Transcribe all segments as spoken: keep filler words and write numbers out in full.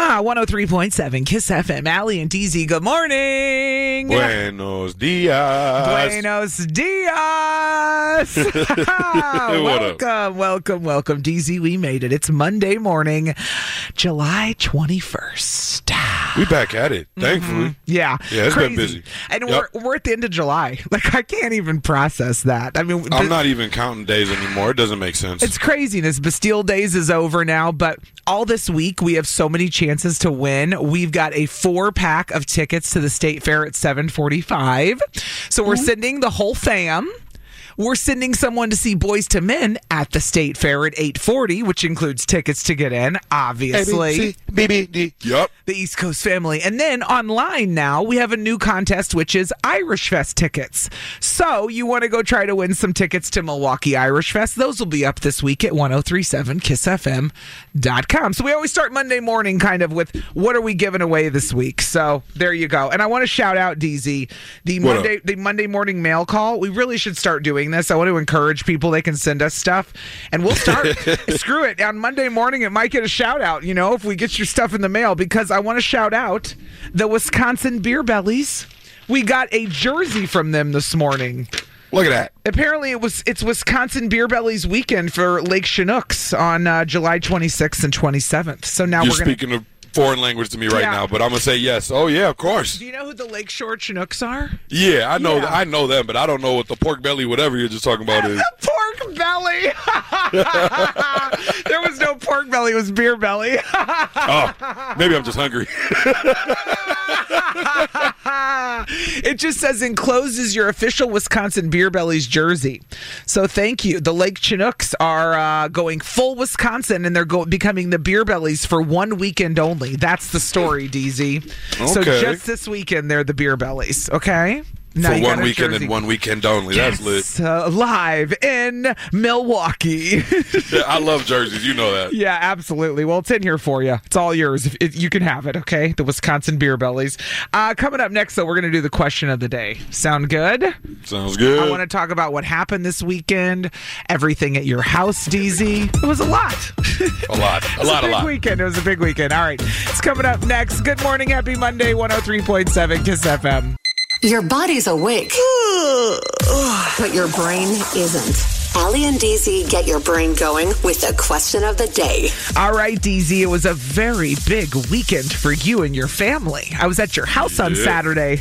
Ah, one oh three point seven Kiss F M. Allie and D Z, good morning. Buenos dias. Buenos dias. welcome, welcome, welcome. D Z, we made it. It's Monday morning, July twenty-first. We back at it, thankfully. Mm-hmm. Yeah. Yeah, it's Crazy. been busy. And Yep. we're, we're at the end of July. Like, I can't even process that. I mean, I'm the- not even counting days anymore. It doesn't make sense. It's craziness. Bastille Days is over now, but all this week we have so many chances to win. We've got a four pack of tickets to the State Fair at seven forty-five. So we're sending the whole fam. We're sending someone to see Boys to Men at the State Fair at eight forty, which includes tickets to get in, obviously. B B D. Yup. The East Coast family. And then online now, we have a new contest, which is Irish Fest tickets. So you want to go try to win some tickets to Milwaukee Irish Fest. Those will be up this week at ten thirty-seven kiss f m dot com. So we always start Monday morning kind of with what are we giving away this week. So there you go. And I want to shout out, D Z, the What Monday up? the Monday morning mail call. We really should start doing this. I want to encourage people. They can send us stuff and we'll start. Screw it. On Monday morning, it might get a shout out, you know, if we get your stuff in the mail, because I want to shout out the Wisconsin Beer Bellies. We got a jersey from them this morning. Look at that. Apparently, it was it's Wisconsin Beer Bellies weekend for Lake Chinooks on uh, July twenty-sixth and twenty-seventh. So now You're we're going speaking of foreign language to me right Yeah. now, but I'm gonna say yes. Oh yeah, of course. Do you know who the Lakeshore Chinooks are? Yeah, I know. Yeah. I know them, but I don't know what the pork belly, whatever you're just talking about, is. Pork belly. There was no pork belly. It was beer belly. Oh, maybe I'm just hungry. It just says encloses your official Wisconsin Beer Bellies jersey. So thank you. The Lake Chinooks are uh, going full Wisconsin, and they're go- becoming the Beer Bellies for one weekend only. That's the story, D Z. So Okay. just this weekend, they're the Beer Bellies. Okay. Now For you got one a weekend jersey. and one weekend only. That's lit. Yes, uh, live in Milwaukee. Yeah, I love jerseys. You know that. Yeah, absolutely. Well, it's in here for you. It's all yours. If, if you can have it, okay? The Wisconsin Beer Bellies. Uh, coming up next, though, we're going to do the question of the day. Sound good? Sounds good. I want to talk about what happened this weekend, everything at your house, D Z. It was a lot. A lot. A It was lot, a a big lot. weekend. It was a big weekend. All right. It's coming up next. Good morning. Happy Monday. one oh three point seven Kiss F M. Your body's awake, but your brain isn't. Allie and D Z get your brain going with the question of the day. All right, D Z, it was a very big weekend for you and your family. I was at your house on Yeah. Saturday.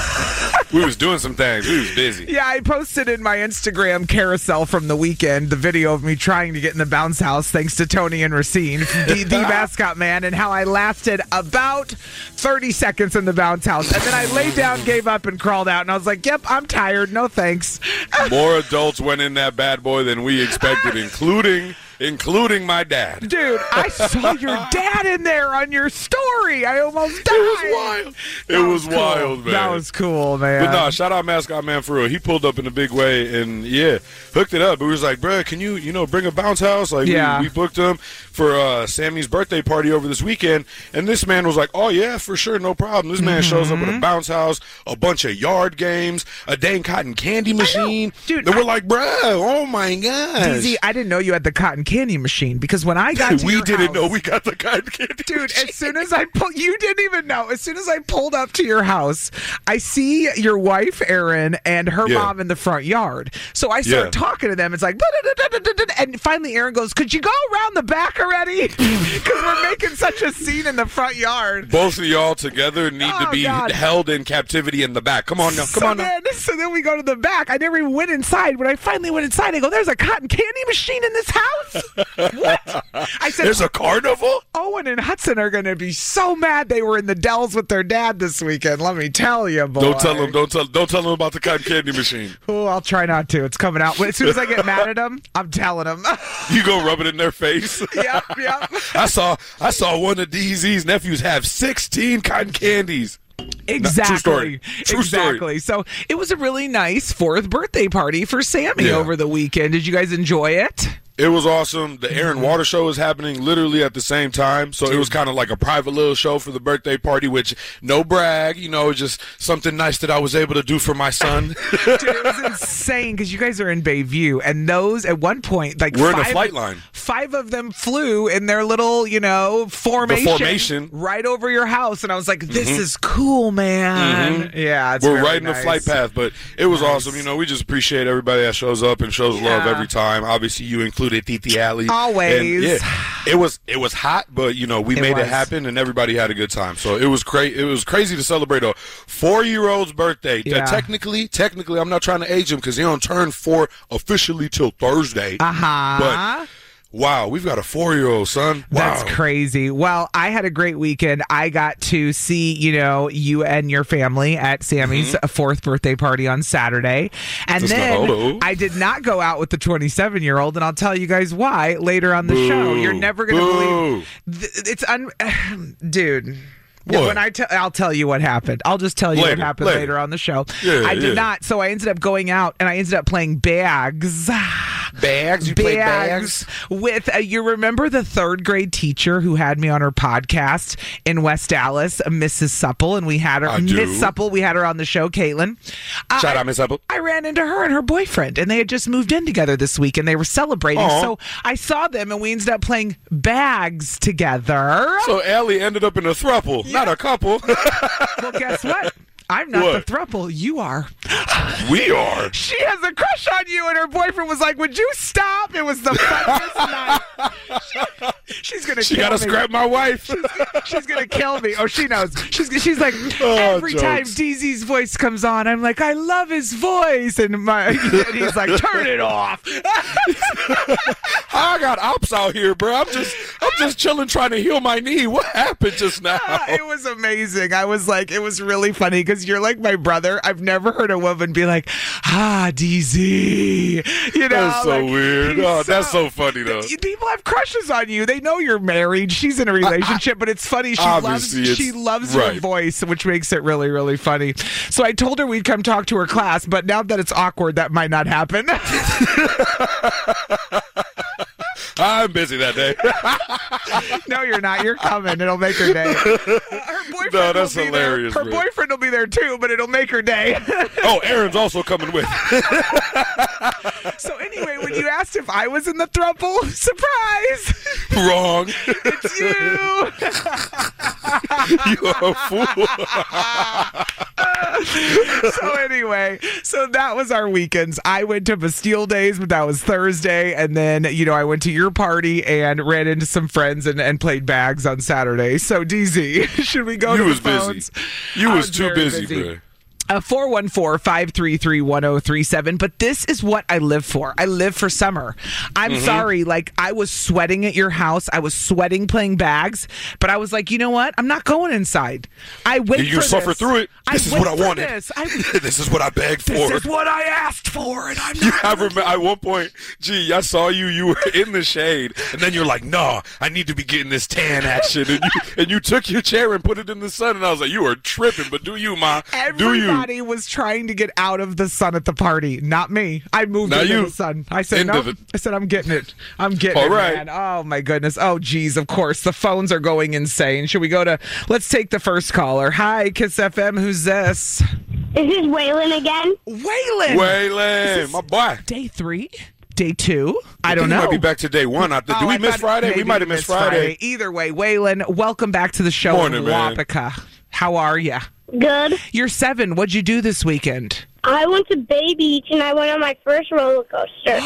We was doing some things. We was busy. Yeah, I posted in my Instagram carousel from the weekend the video of me trying to get in the bounce house thanks to Tony and Racine, the, the mascot man, and how I lasted about thirty seconds in the bounce house. And then I laid down, gave up, and crawled out. And I was like, yep, I'm tired. No thanks. More adults went in that bad boy than we expected, including including my dad. Dude, I saw your dad in there on your story. I almost died. It was wild. That It was cool. wild, man. That was cool, man. But no, shout out Mascot Man for real. He pulled up in a big way and yeah, hooked it up. It was like, bruh, can you, you know, bring a bounce house? Like Yeah. we, we booked him for uh, Sammy's birthday party over this weekend, and this man was like, oh yeah, for sure, no problem. This man shows up with Mm-hmm. a bounce house, a bunch of yard games, a dang cotton candy machine. Dude, and I- we're like, bruh, oh my gosh. D Z, I didn't know you had the cotton candy machine because when I got to we your didn't house- know we got the cotton candy Dude, machine. as soon as I pull, you didn't even know. As soon as I pulled up to your house, I see your wife, Erin, and her Yeah. mom in the front yard. So I start Yeah. talking to them. It's like, "Da-da-da-da-da-da-da," and finally Erin goes, could you go around the back already? Because we're making such a scene in the front yard. Both of y'all together need Oh, to be God. held in captivity in the back. Come on now. Come so on now. then, So then we go to the back. I never even went inside. When I finally went inside, I go, there's a cotton candy machine in this house? What? I said, There's a carnival? Owen and Hudson are going to be so mad they were in the Dells with their dad this weekend. Let me tell you, boy. Don't tell them. Don't tell. Don't tell them about the cotton candy machine. Oh, I'll try not to. It's coming out. As soon as I get mad at them, I'm telling them. You go rub it in their face. Yep, yep. I saw. I saw one of D Z's nephews have sixteen cotton candies. Exactly. True story. True story. exactly. So it was a really nice fourth birthday party for Sammy Yeah. over the weekend. Did you guys enjoy it? It was awesome. The Air and Water show was happening literally at the same time. So it was kind of like a private little show for the birthday party, which no brag, you know, just something nice that I was able to do for my son. Dude, it was insane because you guys are in Bayview, and those at one point, like we're five, in a flight line. Five of them flew in their little, you know, formation, the formation right over your house, and I was like, "This mm-hmm. is cool, man." Mm-hmm. Yeah, it's we're very right in nice. the flight path, but it was nice. awesome. You know, we just appreciate everybody that shows up and shows yeah. love every time. Obviously, you included Titi Alley. Always. And yeah, it was it was hot, but you know we it made was. it happen, and everybody had a good time. So it was crazy. It was crazy to celebrate a four-year-old's birthday. Yeah. Uh, technically, technically, I'm not trying to age him because he don't turn four officially till Thursday. Uh huh. But wow, we've got a four-year-old son. Wow. That's crazy. Well, I had a great weekend. I got to see, you know, you and your family at Sammy's mm-hmm. fourth birthday party on Saturday. And That's then I did not go out with the twenty-seven-year-old, and I'll tell you guys why later on the Boo. show. You're never going to Boo. believe. It's un- Dude. What? When I t- I'll tell you what happened. I'll just tell you later, what happened later. later on the show. Yeah, I did yeah. not. So I ended up going out, and I ended up playing bags. Bags? You played bags? With, uh, you remember the third grade teacher who had me on her podcast in West Dallas, Missus Supple, and we had her, I do. Miss Supple, we had her on the show, Caitlin. Uh, Shout I, out, Miss Supple. I ran into her and her boyfriend, and they had just moved in together this week, and they were celebrating. Aww. So I saw them, and we ended up playing bags together. So Allie ended up in a throuple, yeah. not a couple. Well, guess what? I'm not what? the throuple. You are. We are. She has a crush on you, and her boyfriend was like, "Would you stop?" It was the funniest night. She, she's gonna. She kill gotta me. scrap my wife. She's, she's gonna kill me. Oh, she knows. She's she's like oh, every jokes. time D Z's voice comes on, I'm like, I love his voice, and my and he's like, turn it off. I got ops out here, bro. I'm just I'm just chilling, trying to heal my knee. What happened just now? It was amazing. I was like, it was really funny because you're like my brother. I've never heard a woman be like, ah, D Z. You know, that's so like, weird. Oh, so, that's so funny though. People have crushes on you. They know you're married. She's in a relationship, I, I, but it's funny. She loves she loves right. your voice, which makes it really, really funny. So I told her we'd come talk to her class, but now that it's awkward, that might not happen. I'm busy that day. No, you're not. You're coming. It'll make her day. Uh, her boyfriend no, that's will be hilarious. There. Her bro. boyfriend will be there too, but it'll make her day. Oh, Aaron's also coming with. So anyway, when you asked if I was in the throuple, surprise! Wrong. It's you. You're a fool. So anyway, so that was our weekends. I went to Bastille Days, but that was Thursday, and then you know I went to your party and ran into some friends and, and played bags on Saturday. So D Z, should we go you to was the phones? busy. You I was, was too busy, busy. bro. Uh, four one four, five three three, one zero three seven. But this is what I live for. I live for summer. I'm mm-hmm. sorry. Like, I was sweating at your house. I was sweating playing bags. But I was like, you know what? I'm not going inside. I wait you for suffer this. through it. This I is what I wanted. This. I, this is what I begged for. This is what I asked for. And I'm you, not. I remember at one point, gee, I saw you. You were in the shade. And then you're like, nah, I need to be getting this tan action. And you, and you took your chair and put it in the sun. And I was like, you are tripping. But do you, Ma? Everybody do you? was trying to get out of the sun at the party, not me. I moved not into you. the sun. I said Into no. the- I said I'm getting it. I'm getting All it, right. man. Oh my goodness. Oh geez. Of course, the phones are going insane. Should we go to? Let's take the first caller. Hi, Kiss F M. Who's this? Is this Waylon again? Waylon. Waylon, my boy. Day three. Day two? I, I don't know. We might be back to day one. I th- Oh, Do we I miss thought Friday? maybe We might have we missed Friday. Either way, Waylon, welcome back to the show Morning, in man. Wapaka. How are you? Good. You're seven. What'd you do this weekend? I went to Bay Beach and I went on my first roller coaster.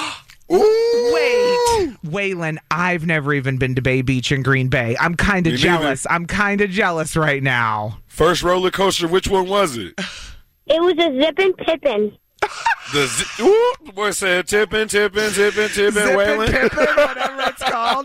Ooh. Wait, Waylon, I've never even been to Bay Beach in Green Bay. I'm kind of Me jealous. neither. I'm kind of jealous right now. First roller coaster, which one was it? It was a Zippin' Pippin. The zi- Ooh, the boy said tippin', tippin', tippin', tippin', Zippin' Waylon. Pippin', whatever it's called.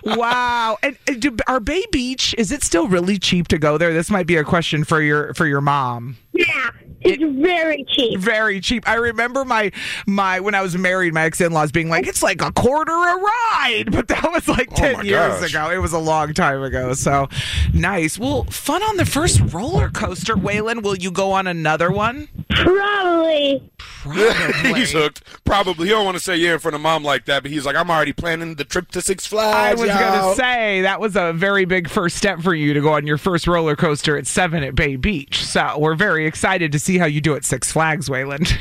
Wow. And, and do, are Bay Beach, is it still really cheap to go there? This might be a question for your for your mom. Yeah, it's it, very cheap. Very cheap. I remember my my when I was married, my ex-in-laws being like, it's like a quarter a ride. But that was like Oh ten my years gosh. ago. It was a long time ago. So nice. Well, fun on the first roller coaster. Waylon, will you go on another one? Probably. Probably. He's hooked. Probably. He don't want to say yeah in front of mom like that, but he's like, I'm already planning the trip to Six I Flags. was y'all. going to say that was a very big first step for you to go on your first roller coaster at seven at Bay Beach. So we're very excited to see how you do at Six Flags, Wayland.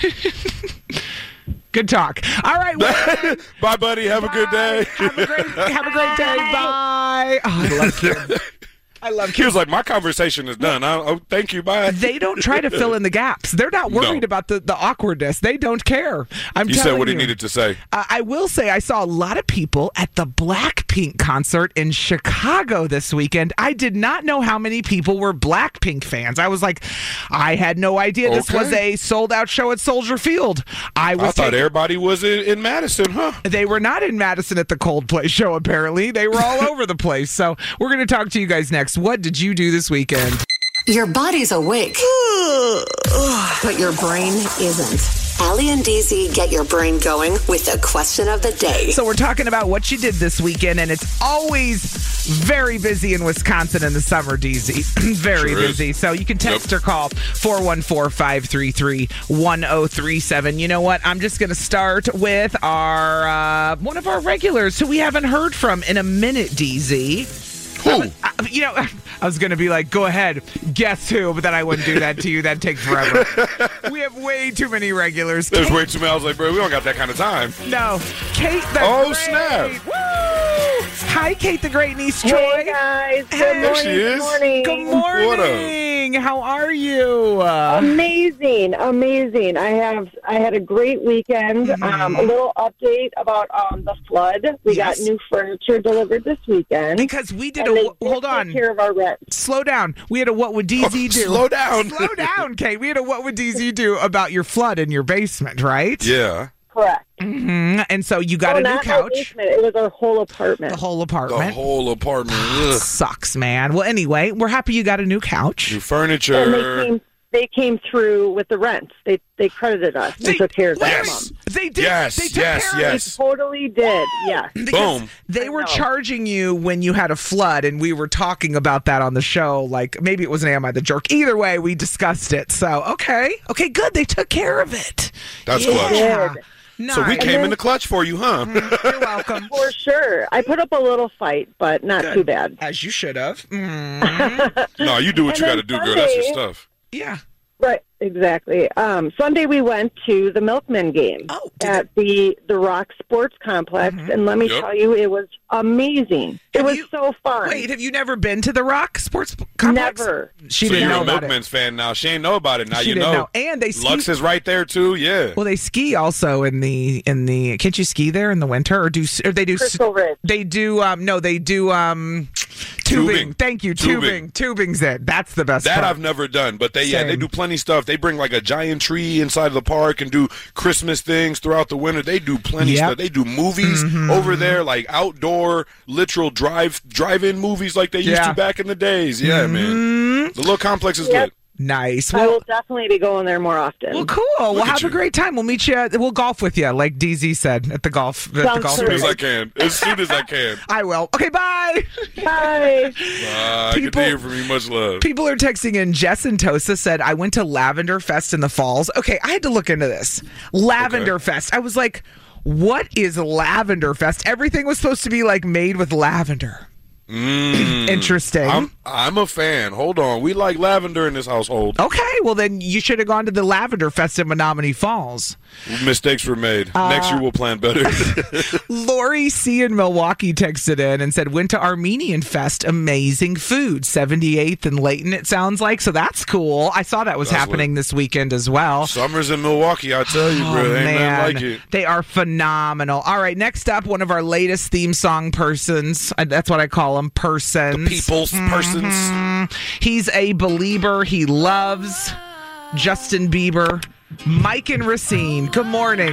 Good talk. All right. Well, bye, buddy. Have bye. a good day. Have a great, have a great day. Bye. Oh, I love kids. I love kids. He was like, my conversation is done. I, oh, thank you. Bye. They don't try to fill in the gaps. They're not worried No. about the, the awkwardness. They don't care. I'm He telling said what you. he needed to say. Uh, I will say I saw a lot of people at the Blackpink concert in Chicago this weekend. I did not know how many people were Blackpink fans. I was like, I had no idea this Okay. was a sold-out show at Soldier Field. I was I thought taking- everybody was in, in Madison, huh? They were not in Madison at the Coldplay show, apparently. They were all over the place. So we're going to talk to you guys next. What did you do this weekend? Your body's awake, but your brain isn't. Allie and D Z get your brain going with the question of the day. So we're talking about what you did this weekend, and it's always very busy in Wisconsin in the summer, D Z. Very Sure is. busy. So you can text Yep. or call four one four, five three three, one zero three seven. You know what? I'm just going to start with our uh, one of our regulars who we haven't heard from in a minute, D Z. Who? I, you know, I was going to be like, go ahead, guess who, but then I wouldn't do that to you. That'd take forever. We have way too many regulars. There's Kate- way too many. I was like, bro, we don't got that kind of time. No. Kate the Oh, Great. snap. Woo! Hi, Kate the Great Niece Joy. Hey, guys. Good Hey. morning. There she is. Good morning. Good What morning. How are you? Uh, Amazing, amazing. I have I had a great weekend. Um, a little update about um, the flood. We Yes. got new furniture delivered this weekend. because we did and a they wh- did hold take on. care of our rent. Slow down. We had a what would D Z do? Slow down. Slow down, Kate. We had a what would D Z do about your flood in your basement, right? Yeah. Correct. hmm And so you got oh, a new not our couch. basement. It was our whole apartment. The whole The apartment. whole apartment. Ugh. Sucks, man. Well, anyway, we're happy you got a new couch. New and they furniture. came. They came through with the rent. They they credited us and They- took care of that. Yes. month. They did. Yes, They took yes, care of yes. it. Totally did. Yes. Because Boom. they I were know. charging you when you had a flood, and we were talking about that on the show. Like maybe it was an Am I the Jerk? Either way, we discussed it. So okay, okay, good. They took care of it. That's yeah. clutch. Good. Nice. So we came in the clutch for you, huh? You're welcome. For sure. I put up a little fight, but not Good. too bad. As you should have. Mm, No, you do what And you got then to do, girl. That's your Sunday- stuff. yeah. Right, exactly. Um, Sunday we went to the Milkman game Oh, did at the the Rock Sports Complex, and let me Yep. tell you, it was amazing. It Have was you- so fun. Wait, have you never been to the Rock Sports Complex? Never. She So didn't you're know a about Milkman's it. fan now. She ain't know about it. Now She you didn't know. know. And they ski. Lux is right there too. Yeah. Well, they ski also in the in the. Can't you ski there in the winter, or do or they do? Crystal Ridge. They do. Um, no, they do. Um, tubing. Tubing. Thank you. Tubing. Tubing. Tubing's it. That's the best. That part. I've never done, but they yeah they Same. do plenty stuff. They bring like a giant tree inside of the park and do Christmas things throughout the winter. They do plenty Yep. stuff. They do movies over there, like outdoor, literal drive drive-in movies like they used Yeah. to back in the days. Yeah, man. The little complex is Yep. lit. Nice. I will Well, definitely be going there more often. well, cool. We'll at have a you. great time. We'll meet you. We'll golf with you, like D Z said at the golf. At the Sounds golf As soon as course. I can. As soon as I can. I will. Okay. Bye. Bye. Uh, I People- can hear from you. Much love. People are texting in. Jess and Tosa said, I went to Lavender Fest in the falls. Okay, I had to look into this. Lavender Okay. Fest. I was like, what is Lavender Fest? Everything was supposed to be like made with lavender. Mm. Interesting. I'm I'm a fan. Hold on. We like lavender in this household. Okay, well then you should have gone to the Lavender Fest in Menominee Falls. Mistakes were made. Uh, Next year we'll plan better. Lori C in Milwaukee texted in and said, went to Armenian Fest, amazing food. seventy-eighth and Layton, it sounds like. So that's cool. I saw that was That's happening lit. this weekend as well. Summers in Milwaukee, I tell you, bro. Oh, Ain't man. nothing like it. They are phenomenal. All right, next up, one of our latest theme song persons. Uh, That's what I call them, persons. People's persons. Mm, he's a believer. He loves Justin Bieber. Mike and Racine, good morning.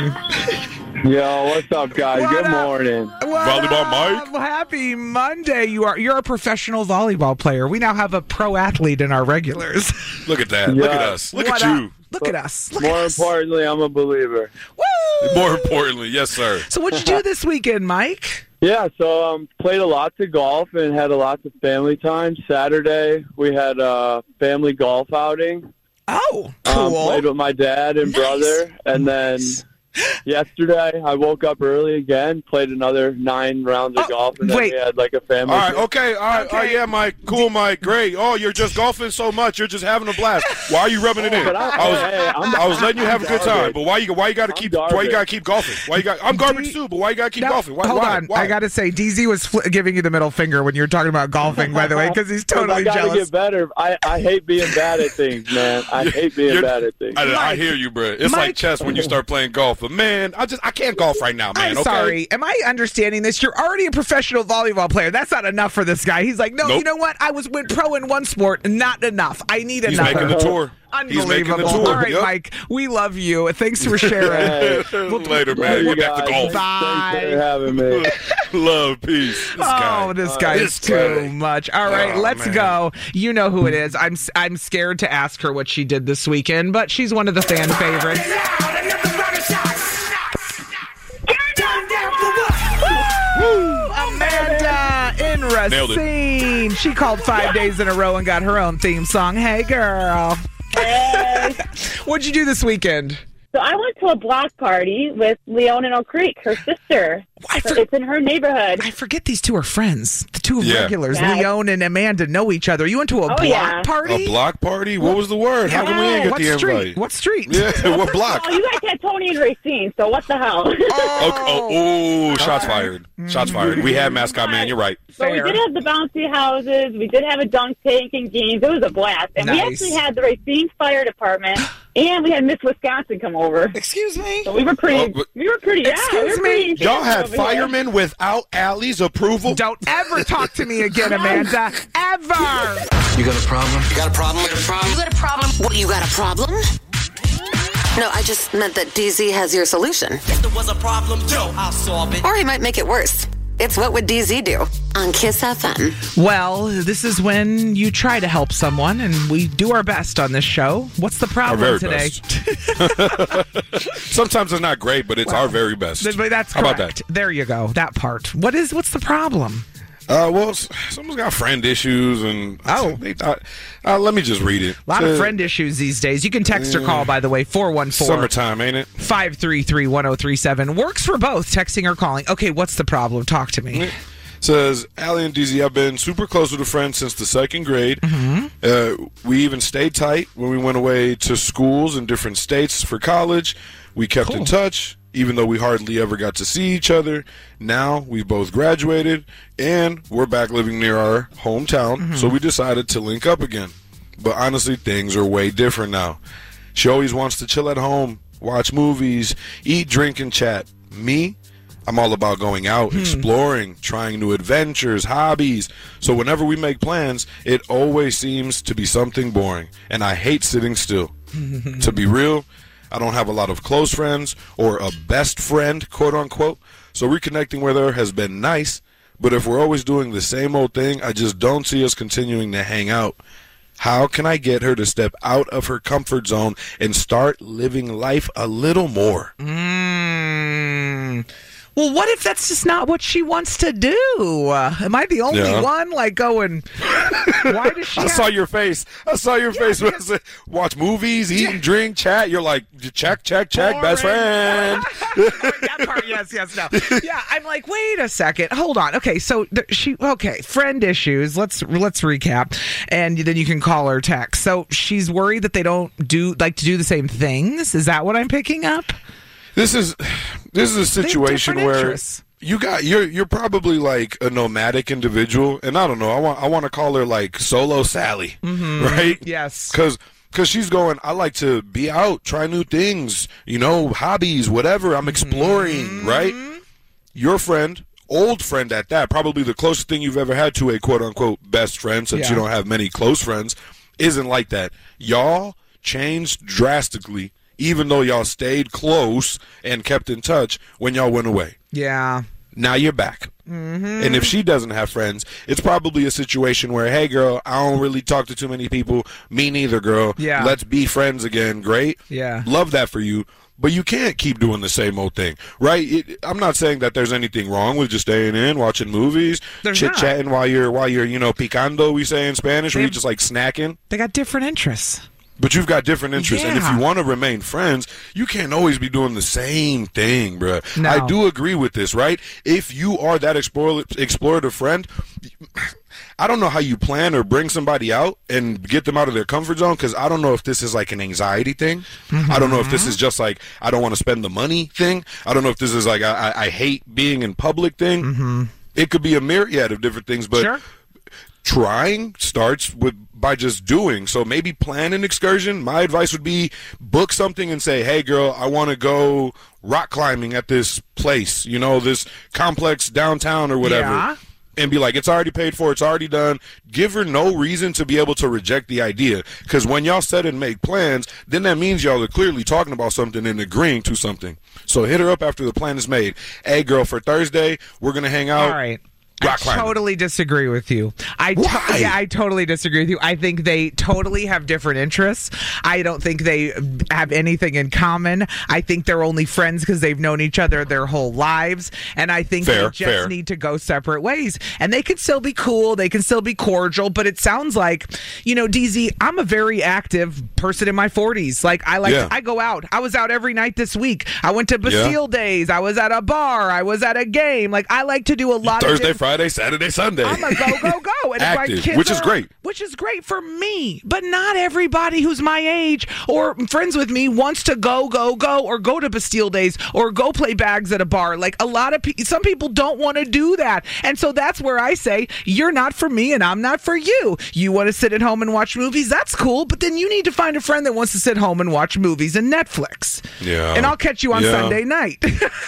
Yo, what's up, guys? What Good up? morning. What Volleyball up? Happy Monday. You are you're a professional volleyball player. We now have a pro athlete in our regulars. Look at that. Look at Yeah. us. Look What at up? you. Look at us. Look More at us. importantly, I'm a believer. Woo! More importantly, yes, sir. So what'd you do this weekend, Mike? Yeah, so um, played a lot of golf and had a lot of family time. Saturday, we had a family golf outing. Oh, Um, cool. played with my dad and Nice. brother, and then Nice. yesterday I woke up early again, played another nine rounds of Oh, golf, and then wait. we had like a family. All right, trip. okay, all right, all right, Okay. yeah, Mike, cool, Mike, great. Oh, you're just golfing so much, you're just having a blast. Why are you rubbing it in? But I- I was, hey, I'm- I was letting you have a good time, garbage. but why you, why you got to I'm keep, why you garbage. got to keep golfing? Why you got? I'm garbage D- too, but why you got to keep No, golfing? Why, hold why, on. Why? I got to say, D Z was fl- giving you the middle finger when you were talking about golfing, by the way, because he's 'Cause totally I gotta jealous. get better. I, I hate being bad at things, man. I hate being You're- bad at things. I, I Mike. hear you, bro. It's Mike. like chess when you start playing golf. But man, I just I can't golf right now, man. I'm okay? sorry. Am I understanding this? You're already a professional volleyball player. That's not enough for this guy. He's like, no, Nope. you know what? I was went pro in one sport, not enough. I need He's another. making the tour. He's making Unbelievable. the tour. All right, Yep. Mike. We love you. Thanks for sharing. Hey, Later, love man. you Get back to guys. golf. Bye. Thanks for having me. Love, peace. This guy. Oh, this guy This is too guy. much. All right, Oh, let's man. go. You know who it is. I'm I'm scared to ask her what she did this weekend, but she's one of the fan favorites. Woo! Amanda in Nailed it. Racine. She called five days in a row and got her own theme song. Hey, girl. Hey. What'd you do this weekend? So I went to a block party with Leona in Oak Creek, her sister. I, So for- it's in her neighborhood. I forget these two are friends. The two Yeah. regulars, Yeah. Leon and Amanda, know each other. You went to a Oh, block yeah. party? A block party? What was the word? How come we didn't get What the street? invite? What street? Yeah, what block? Oh, you guys had Tony and Racine, so what the hell? Okay. Oh, oh, shots fired. Shots fired. We had mascot man. You're right. So we Fair. did have the bouncy houses. We did have a dunk tank and games. It was a blast. And we Nice. actually had the Racine Fire Department, and we had Miss Wisconsin come over. Excuse me? So we were pretty. Oh, but- we were pretty. Yeah, we Excuse were pretty me? Y'all had fancy over here. firemen without Allie's approval? Don't ever talk to me again, Amanda. Ever. You got a problem? You got a problem? You got a problem? You got a problem? What, you got a problem? No, I just meant that D Z has your solution. If there was a problem, yo, I'll solve it. Or he might make it worse. It's What Would D Z Do? On Kiss F M. Well, this is when you try to help someone, and we do our best on this show. What's the problem very today? Sometimes it's not great, but it's our very best. Th- but That's How correct. about that? There you go. That part. What is? What's the problem? Uh, well, s- someone's got friend issues, and Oh. they thought, uh, let me just read it. A lot of Says, friend issues these days. You can text or call, by the way, four one four, Summertime, ain't it? five three three, one oh three seven. Works for both, texting or calling. Okay, what's the problem? Talk to me. Says, Allie and D Z, I've been super close with a friend since the second grade. Mm-hmm. Uh, we even stayed tight when we went away to schools in different states for college. We kept in Cool. touch, even though we hardly ever got to see each other. Now we both graduated, and we're back living near our hometown, Mm-hmm. so we decided to link up again. But honestly, things are way different now. She always wants to chill at home, watch movies, eat, drink, and chat. Me? I'm all about going out, exploring, trying new adventures, hobbies. So whenever we make plans, it always seems to be something boring, and I hate sitting still. To be real, I don't have a lot of close friends or a best friend, quote unquote. So reconnecting with her has been nice, but if we're always doing the same old thing, I just don't see us continuing to hang out. How can I get her to step out of her comfort zone and start living life a little more? Mm. Well, what if that's just not what she wants to do? Uh, am I the only Yeah. one like going? Why does she? I have- saw your face. I saw your face. When I said, watch movies, eat and drink, chat. You're like, check, check, check, best friend. that part, yes, yes, no. Yeah, I'm like, wait a second, hold on. Okay, so th- she, okay, friend issues. Let's let's recap, and then you can call or text. So she's worried that they don't do like to do the same things. Is that what I'm picking up? This is this is a situation different where interests. you got you're you're probably like a nomadic individual, and I don't know. I want I want to call her like Solo Sally, right? Yes. Because because she's going. I like to be out, try new things, you know, hobbies, whatever. I'm exploring, right? Your friend. Old friend at that, probably the closest thing you've ever had to a quote unquote best friend, since you Yeah. don't have many close friends, isn't like that. Y'all changed drastically, even though y'all stayed close and kept in touch when y'all went away. Yeah. Now you're back. Mm-hmm. And if she doesn't have friends, it's probably a situation where, hey, girl, I don't really talk to too many people. Me neither, girl. Yeah. Let's be friends again. Great. Yeah. Love that for you. But you can't keep doing the same old thing, right? It, I'm not saying that there's anything wrong with just staying in, watching movies, There's chit chatting while you're while you're you know picando, we say in Spanish, where They- you just like snacking. They got different interests. But you've got different interests, and if Yeah. you want to remain friends, you can't always be doing the same thing, bruh. No. I do agree with this, right? If you are that explore- explorative friend, I don't know how you plan or bring somebody out and get them out of their comfort zone, because I don't know if this is like an anxiety thing. Mm-hmm. I don't know if this is just like, I don't want to spend the money thing. I don't know if this is like, I, I, I hate being in public thing. Mm-hmm. It could be a myriad of different things, but Sure. trying starts with by just doing. So maybe plan an excursion. My advice would be book something and say, hey girl, I want to go rock climbing at this place, you know, this complex downtown or whatever. Yeah. And be like, it's already paid for, it's already done. Give her no reason to be able to reject the idea. Because when y'all set and make plans, then that means y'all are clearly talking about something and agreeing to something. So hit her up after the plan is made. Hey girl, for Thursday, we're going to hang out. All right. Rock I climbing. totally disagree with you. I to- Why? yeah, I totally disagree with you. I think they totally have different interests. I don't think they have anything in common. I think they're only friends because they've known each other their whole lives. And I think Fair, they just fair. need to go separate ways. And they can still be cool. They can still be cordial. But it sounds like, you know, D Z, I'm a very active person in my forties. Like, I like, Yeah. I go out. I was out every night this week. I went to Bastille Days. I was at a bar. I was at a game. Like, I like to do a lot of Thursday, different- Friday, Saturday, Sunday. I'm a go, go, go. And if my Active, kids which is are- great. Which is great for me. But not everybody who's my age or friends with me wants to go, go, go, or go to Bastille Days or go play bags at a bar. Like, a lot of people, some people don't want to do that. And so that's where I say, you're not for me and I'm not for you. You want to sit at home and watch movies? That's cool. But then you need to find a friend that wants to sit home and watch movies and Netflix. Yeah. And I'll catch you on Yeah. Sunday night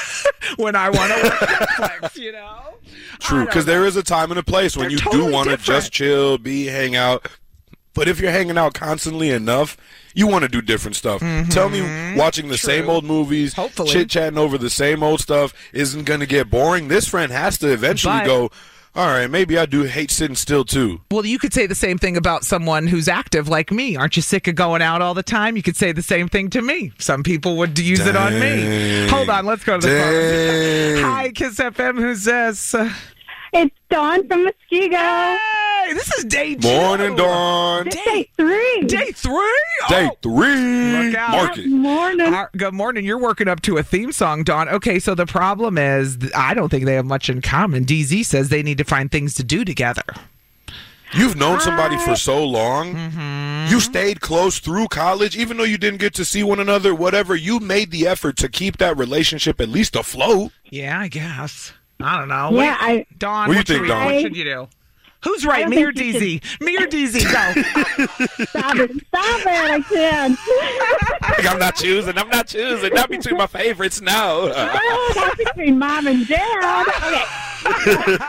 when I want to watch Netflix, you know? True, because there is a time and a place when They're you totally do want to different. just chill, be, hang out. But if you're hanging out constantly enough, you want to do different stuff. Tell me, watching the same old movies, Hopefully. chit-chatting over the same old stuff isn't going to get boring. This friend has to eventually But- go, all right, maybe I do hate sitting still too. Well, you could say the same thing about someone who's active like me. Aren't you sick of going out all the time? You could say the same thing to me. Some people would use it on me. Dang. Hold on, let's go to the Dang. phone. Hi, Kiss F M. Who's this? It's Dawn from Muskego. Hey, this is day two. Morning, Dawn. It's day three. Day three. Day Oh. three. Look out. Mark it. Morning. Uh, good morning. You're working up to a theme song, Dawn. Okay, so the problem is, th- I don't think they have much in common. D Z says they need to find things to do together. You've known somebody for so long. Mm-hmm. You stayed close through college, even though you didn't get to see one another, whatever. You made the effort to keep that relationship at least afloat. Yeah, I guess. I don't know. Yeah, What- I- Dawn, What do you what should think, we- Dawn? What should you do? Who's right, don't me or think D you Z? Me or D Z? Go. Stop it. Stop it. I can't. I'm not choosing. I'm not choosing. Not between my favorites now. Oh, that's between mom and dad. Okay.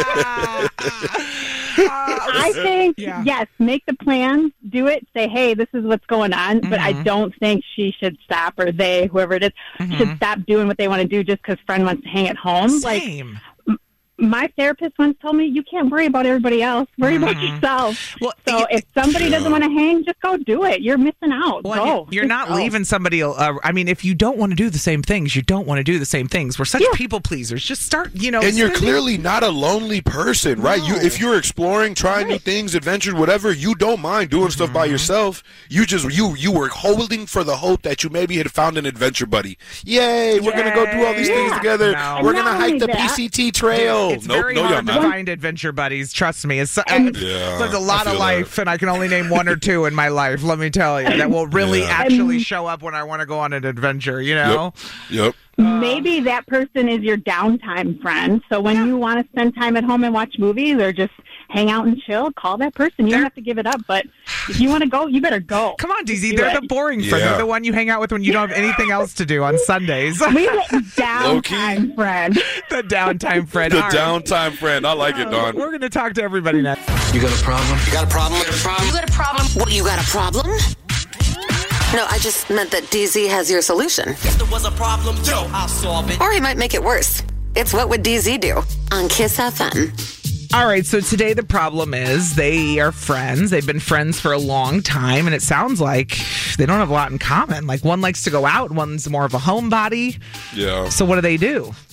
I think, Yeah. yes, make the plan, do it, say, hey, this is what's going on, but I don't think she should stop, or they, whoever it is, should stop doing what they want to do just because friend wants to hang at home. Like, Same. my therapist once told me, you can't worry about everybody else. Worry about yourself. Well, so you- if somebody doesn't want to hang, just go do it. You're missing out. Well, go. you're Just not go. leaving somebody. Uh, I mean, if you don't want to do the same things, you don't want to do the same things. We're such Yeah. people pleasers. Just start, you know. And you're spending- clearly not a lonely person, right? You, if you're exploring, trying new things, adventures, whatever, you don't mind doing stuff by yourself. You just you you were holding for the hope that you maybe had found an adventure buddy. Yay! We're gonna go do all these things Yeah. together. No. We're And gonna not hike only the that- P C T trail. It's nope, very no, y'all hard to not. find adventure buddies. Trust me. It's, And- uh, Yeah, there's a I lot of feel life, that. and I can only name one or two in my life. Let me tell you, that will really Yeah. actually And- show up when I want to go on an adventure. You know. Yep. Yep. Maybe that person is your downtime friend. So when you want to spend time at home and watch movies or just hang out and chill, call that person. You They're- don't have to give it up. But if you want to go, you better go. Come on, D Z. Do They're it. the boring friend. Yeah. They're the one you hang out with when you don't have anything else to do on Sundays. We get Low-key. downtime friend. The downtime friend. The All right. downtime friend. I like it, Don. We're going to talk to everybody next. You got a problem? You got a problem? You got a problem? You got a problem? What, you got a problem? No, I just meant that D Z has your solution. If there was a problem, yo, I'll solve it. Or he might make it worse. It's What Would D Z Do? On Kiss F M. All right, so today the problem is they are friends. They've been friends for a long time, and it sounds like they don't have a lot in common. Like, one likes to go out, one's more of a homebody. Yeah. So what do they do?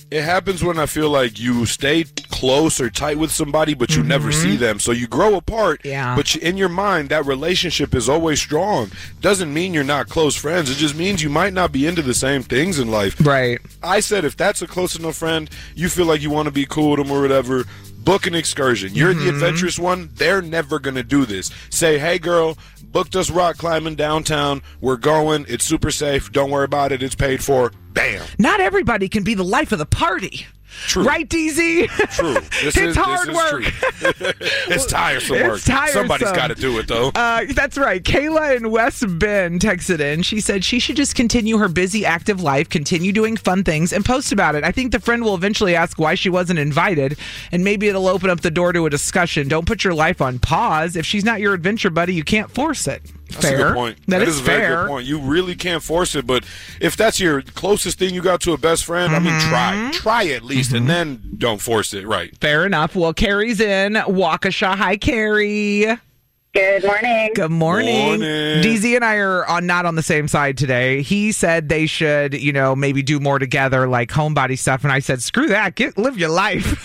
It happens when I feel like you stay close or tight with somebody, but you mm-hmm. never see them. So you grow apart, yeah. but you, in your mind, that relationship is always strong. Doesn't mean you're not close friends. It just means you might not be into the same things in life. Right. I said if that's a close enough friend, you feel like you want to be cool with them or whatever, book an excursion. You're mm-hmm. the adventurous one. They're never going to do this. Say, hey, girl, booked us rock climbing downtown. We're going. It's super safe. Don't worry about it. It's paid for. Bam. Not everybody can be the life of the party. True. Right, D Z? True. This it's is, hard this is work. True. It's tiresome work. It's tiresome. Somebody's got to do it, though. Uh, that's right. Kayla in West Bend texted in. She said she should just continue her busy, active life, continue doing fun things, and post about it. I think the friend will eventually ask why she wasn't invited, and maybe it'll open up the door to a discussion. Don't put your life on pause. If she's not your adventure buddy, you can't force it. That's fair. a good point. That, that is, is a fair. very good point. You really can't force it, but if that's your closest thing you got to a best friend, mm-hmm. I mean, try. Try at least, mm-hmm. and then don't force it, right? Fair enough. Well, Carrie's in Waukesha. Hi, Carrie. Good morning. Good morning. morning. D Z and I are on, not on the same side today. He said they should, you know, maybe do more together, like homebody stuff. And I said, screw that. Get live your life.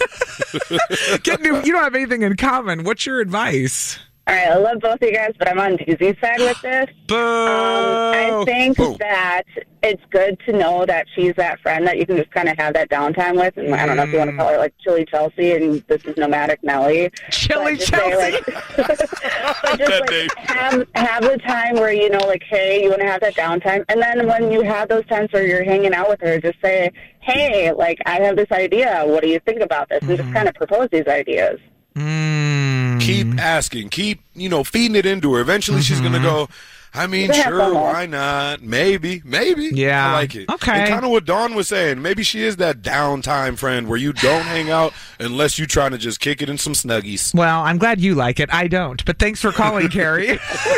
Get new. You don't have anything in common. What's your advice? All right, I love both of you guys, but I'm on D Z's side with this. Boo! Um, I think Boo. that it's good to know that she's that friend that you can just kind of have that downtime with. And I don't know if you want to call her like Chili Chelsea and this is Nomadic Nelly. Chili Chelsea. Chelsea. Like, but just like have, have the time where, you know, like, hey, you want to have that downtime. And then when you have those times where you're hanging out with her, just say, hey, like, I have this idea. What do you think about this? And mm-hmm. just kind of propose these ideas. Mm. Keep asking. Keep, you know, feeding it into her. Eventually mm-hmm. she's going to go, I mean, sure, why not? Maybe, maybe. Yeah. I like it. Okay. And kind of what Dawn was saying. Maybe she is that downtime friend where you don't hang out unless you're trying to just kick it in some snuggies. Well, I'm glad you like it. I don't. But thanks for calling, Carrie.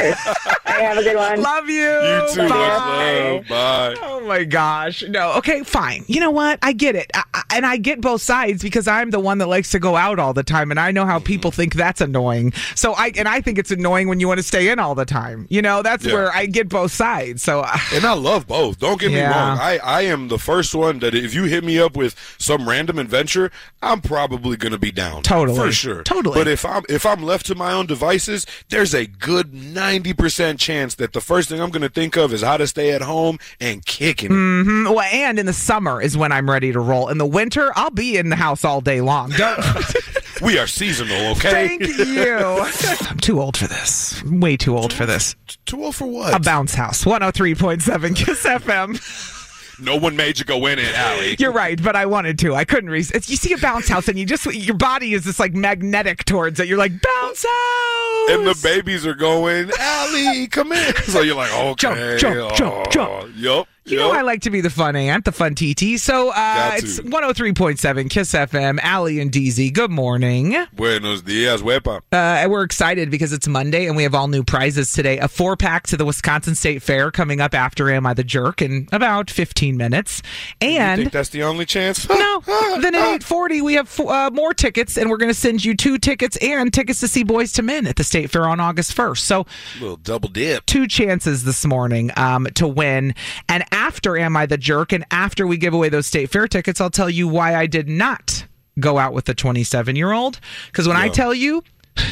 I have a good one. Love you. You too. Bye. Much love. Bye. Oh, my gosh. No. Okay, fine. You know what? I get it. I, I, and I get both sides because I'm the one that likes to go out all the time. And I know how people think that's annoying. So I And I think it's annoying when you want to stay in all the time. You know, that's yeah. where I get both sides. So, uh, and I love both. Don't get yeah. me wrong. I, I am the first one that if you hit me up with some random adventure, I'm probably going to be down. Totally. For sure. Totally. But if I'm if I'm left to my own devices, there's a good ninety percent chance that the first thing I'm going to think of is how to stay at home and kicking it. Mm-hmm. Well, and in the summer is when I'm ready to roll. In the winter, I'll be in the house all day long. Don't. We are seasonal, okay? Thank you. I'm too old for this. Way too old too, for this. Too old for what? A bounce house. one oh three point seven Kiss F M. No one made you go in it, Allie. You're right, but I wanted to. I couldn't resist. You see a bounce house, and you just your body is just like magnetic towards it. You're like bounce house, and the babies are going, Allie, come in. So you're like, okay, jump, jump, jump, jump. Yup. You yep. know I like to be the fun aunt, the fun T T. So uh, it's one oh three point seven Kiss F M. Allie and D Z, good morning. Buenos dias, wepa. Uh, and we're excited because it's Monday and we have all new prizes today. A four pack to the Wisconsin State Fair coming up after Am I the Jerk in about fifteen minutes. And you think that's the only chance? No. Then at eight forty we have uh, more tickets, and we're going to send you two tickets and tickets to see Boys to Men at the State Fair on August first. So a little double dip. Two chances this morning um, to win. And after Am I the Jerk and after we give away those State Fair tickets, I'll tell you why I did not go out with the twenty-seven-year-old. Because when no. I tell you,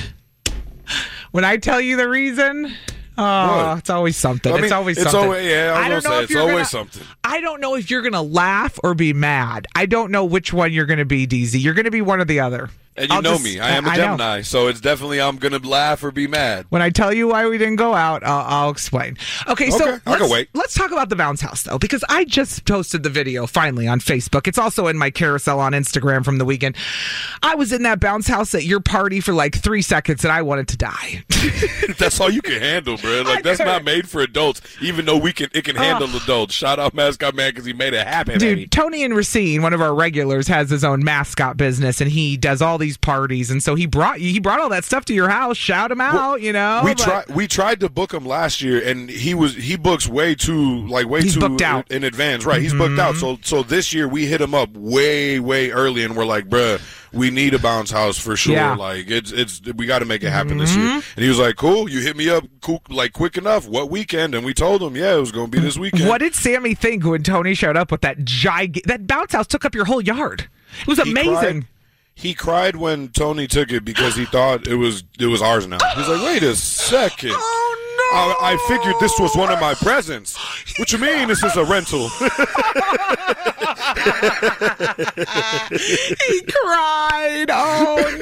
when I tell you the reason... Oh, what? It's always something. I mean, it's always it's something. Always, yeah, I, I don't know say, if it's always gonna, something. I don't know if you're going to laugh or be mad. I don't know which one you're going to be, D Z. You're going to be one or the other. And you I'll know just, me. I am a I Gemini, know. so it's definitely I'm going to laugh or be mad. When I tell you why we didn't go out, I'll, I'll explain. Okay, so okay, I let's, can wait. let's talk about the bounce house, though, because I just posted the video finally on Facebook. It's also in my carousel on Instagram from the weekend. I was in that bounce house at your party for like three seconds, and I wanted to die. That's all you can handle, bro. Like, that's not made for adults, even though we can. It can handle uh, adults. Shout out Mascot Man because he made it happen. Dude, baby. Tony and Racine, one of our regulars, has his own mascot business, and he does all these these parties, and so he brought you. He brought all that stuff to your house. Shout him out, Well, you know. We but- tried. We tried to book him last year, and he was he books way too like way He's too booked out. In, in advance. Right, he's booked out. So so this year we hit him up way way early, and we're like, bruh, we need a bounce house for sure. Yeah. Like it's it's we got to make it happen this year. And he was like, cool. You hit me up, cool, like quick enough. What weekend? And we told him, yeah, it was going to be this weekend. What did Sammy think when Tony showed up with that gig? That bounce house took up your whole yard. It was He amazing. cried- He cried when Tony took it because he thought it was it was ours now. He's like, wait a second. Oh no! I, I figured this was one of my presents. What you mean this is a rental? He cried. Oh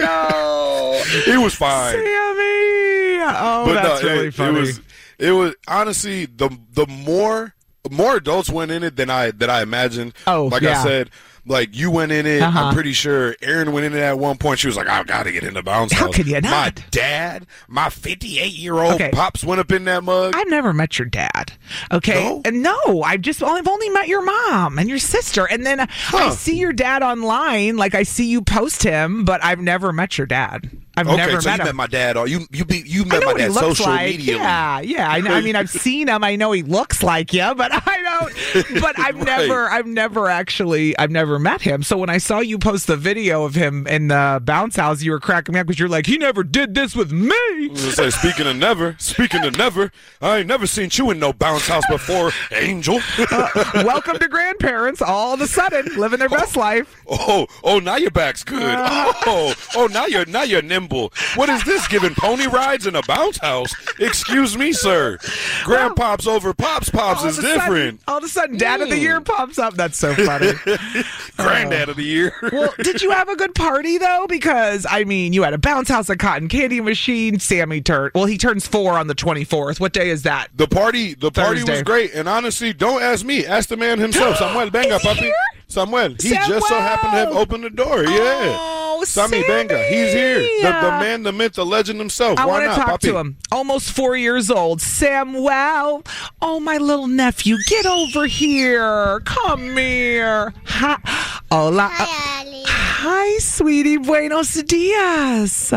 no! It was fine. Sammy. Oh, But that's no, really it, funny. it was it was honestly the the more more adults went in it than I than I imagined. Oh, like yeah. I said, like you went in it. Uh-huh. I'm pretty sure Erin went in it at one point. She was like, I gotta get in the bounce How house. could you My not? dad, my fifty-eight year old Okay. pops went up in that mug. I've never met your dad. Okay. No? And no, I've just I've only met your mom and your sister. And then I see your dad online, like I see you post him, but I've never met your dad. I've okay, never so met you him. met my dad. Or you you be you I met know my what he dad looks social like. media. Yeah, yeah. I, know, I mean, I've seen him. I know he looks like you, but I don't. But I've Right. never, I've never actually, I've never met him. So when I saw you post the video of him in the bounce house, you were cracking me up because you're like, he never did this with me. I was gonna say, speaking of never, speaking of never, I ain't never seen you in no bounce house before, Angel. Welcome to grandparents. All of a sudden, living their best life. Oh, oh, now your back's good. Oh, oh, now you're now you're nimble. What is this? Giving pony rides in a bounce house? Excuse me, sir. Grandpops over pops pops All is of a sudden- different. all of a sudden, Dad of the Year pops up. That's so funny. Granddad of the year. Well, did you have a good party though? Because I mean, you had a bounce house, a cotton candy machine. Sammy turned. Well, he turns four on the twenty-fourth. What day is that? The party, the party Thursday. was great, and honestly, don't ask me. Ask the man himself, Samuel Benga, Is he papi. here? Samuel, he just so happened to have Samuel. opened the door. Yeah, Oh, Sammy Sammy. Benga, he's here. The, the man, the myth, the legend himself. I Why want to not, talk papi? to him. Almost four years old. Samuel. Oh, my little nephew. Get over here. Come here. Hi. Hola. Hi, Ali. Hi, sweetie. Buenos dias.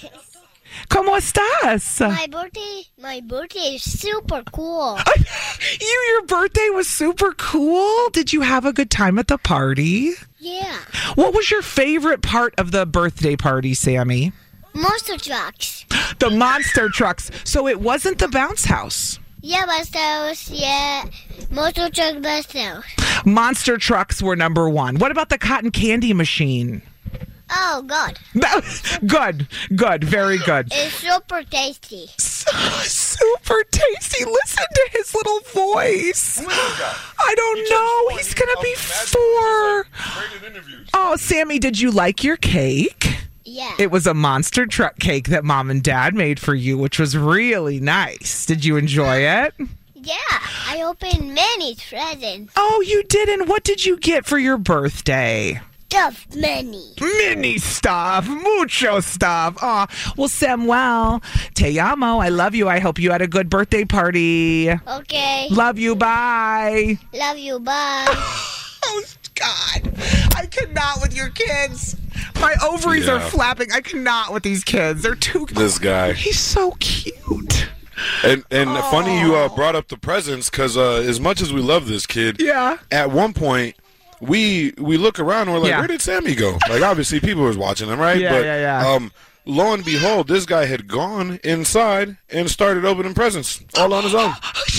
¿Cómo estás? My birthday, my birthday is super cool. You, your birthday was super cool. Did you have a good time at the party? Yeah. What was your favorite part of the birthday party, Sammy? Monster trucks. The monster trucks. So it wasn't the bounce house. Yeah, Bastos. Yeah. Monster truck Bastos. Monster trucks were number one. What about the cotton candy machine? Oh, God. Good, good, very good. It's super tasty. So, super tasty. Listen to his little voice. I don't know. He's going to be four. Oh, Sammy, did you like your cake? Yeah. It was a monster truck cake that Mom and Dad made for you, which was really nice. Did you enjoy it? Yeah. I opened many presents. Oh, you did? And what did you get for your birthday? Stuff many. Mini stuff, mucho stuff. Aw, well, Samuel, te amo. I love you. I hope you had a good birthday party. Okay. Love you. Bye. Love you. Bye. Oh, God. I cannot with your kids. My ovaries Yeah. are flapping. I cannot with these kids. They're too. This guy. He's so cute. And and funny you uh, brought up the presents because uh, as much as we love this kid, Yeah. at one point we we look around and we're like, Yeah. where did Sammy go? Like obviously people was watching him, right? Yeah, but, yeah, yeah. Um, lo and behold, this guy had gone inside and started opening presents all on his own.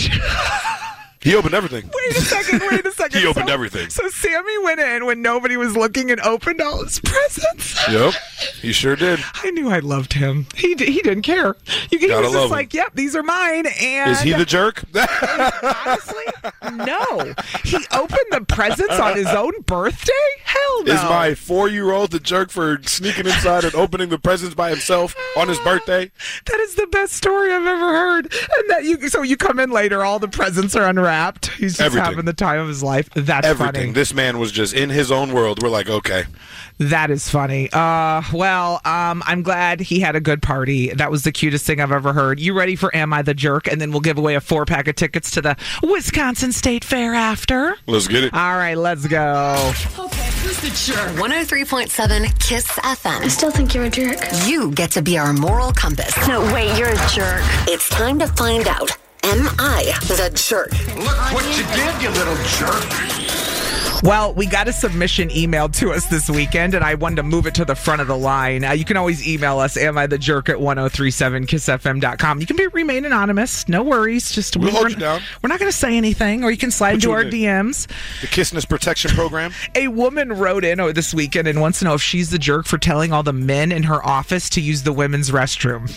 He opened everything. Wait a second, wait a second. He opened So- everything. So Sammy went in when nobody was looking and opened all his presents. Yep, he sure did. I knew I loved him. He d- he didn't care. You, he Gotta was love just him. like, yep, these are mine. And Is he the jerk? honestly, no. He opened the presents on his own birthday? Hell no. Is my four-year-old the jerk for sneaking inside and opening the presents by himself on his birthday? That is the best story I've ever heard. And that you so you come in later, all the presents are unwrapped. unwrapped. He's just Everything. having the time of his life. That's Everything. funny. This man was just in his own world. We're like, okay. That is funny. Uh, well, um, I'm glad he had a good party. That was the cutest thing I've ever heard. You ready for Am I the Jerk? And then we'll give away a four pack of tickets to the Wisconsin State Fair after. Let's get it. All right, let's go. Okay, who's the jerk? one oh three point seven KISS F M. I still think you're a jerk. You get to be our moral compass. No, wait, you're a jerk. It's time to find out. Am I the jerk? Look what you did, you little jerk. Well, we got a submission emailed to us this weekend, and I wanted to move it to the front of the line. Uh, you can always email us, am I the jerk at ten thirty-seven kiss f m dot com. You can be remain anonymous. No worries. Just We'll we, hold we're, you down. We're not going to say anything, or you can slide Put into you our in D Ms. The Kissness Protection Program. A woman wrote in oh, this weekend and wants to know if she's the jerk for telling all the men in her office to use the women's restroom.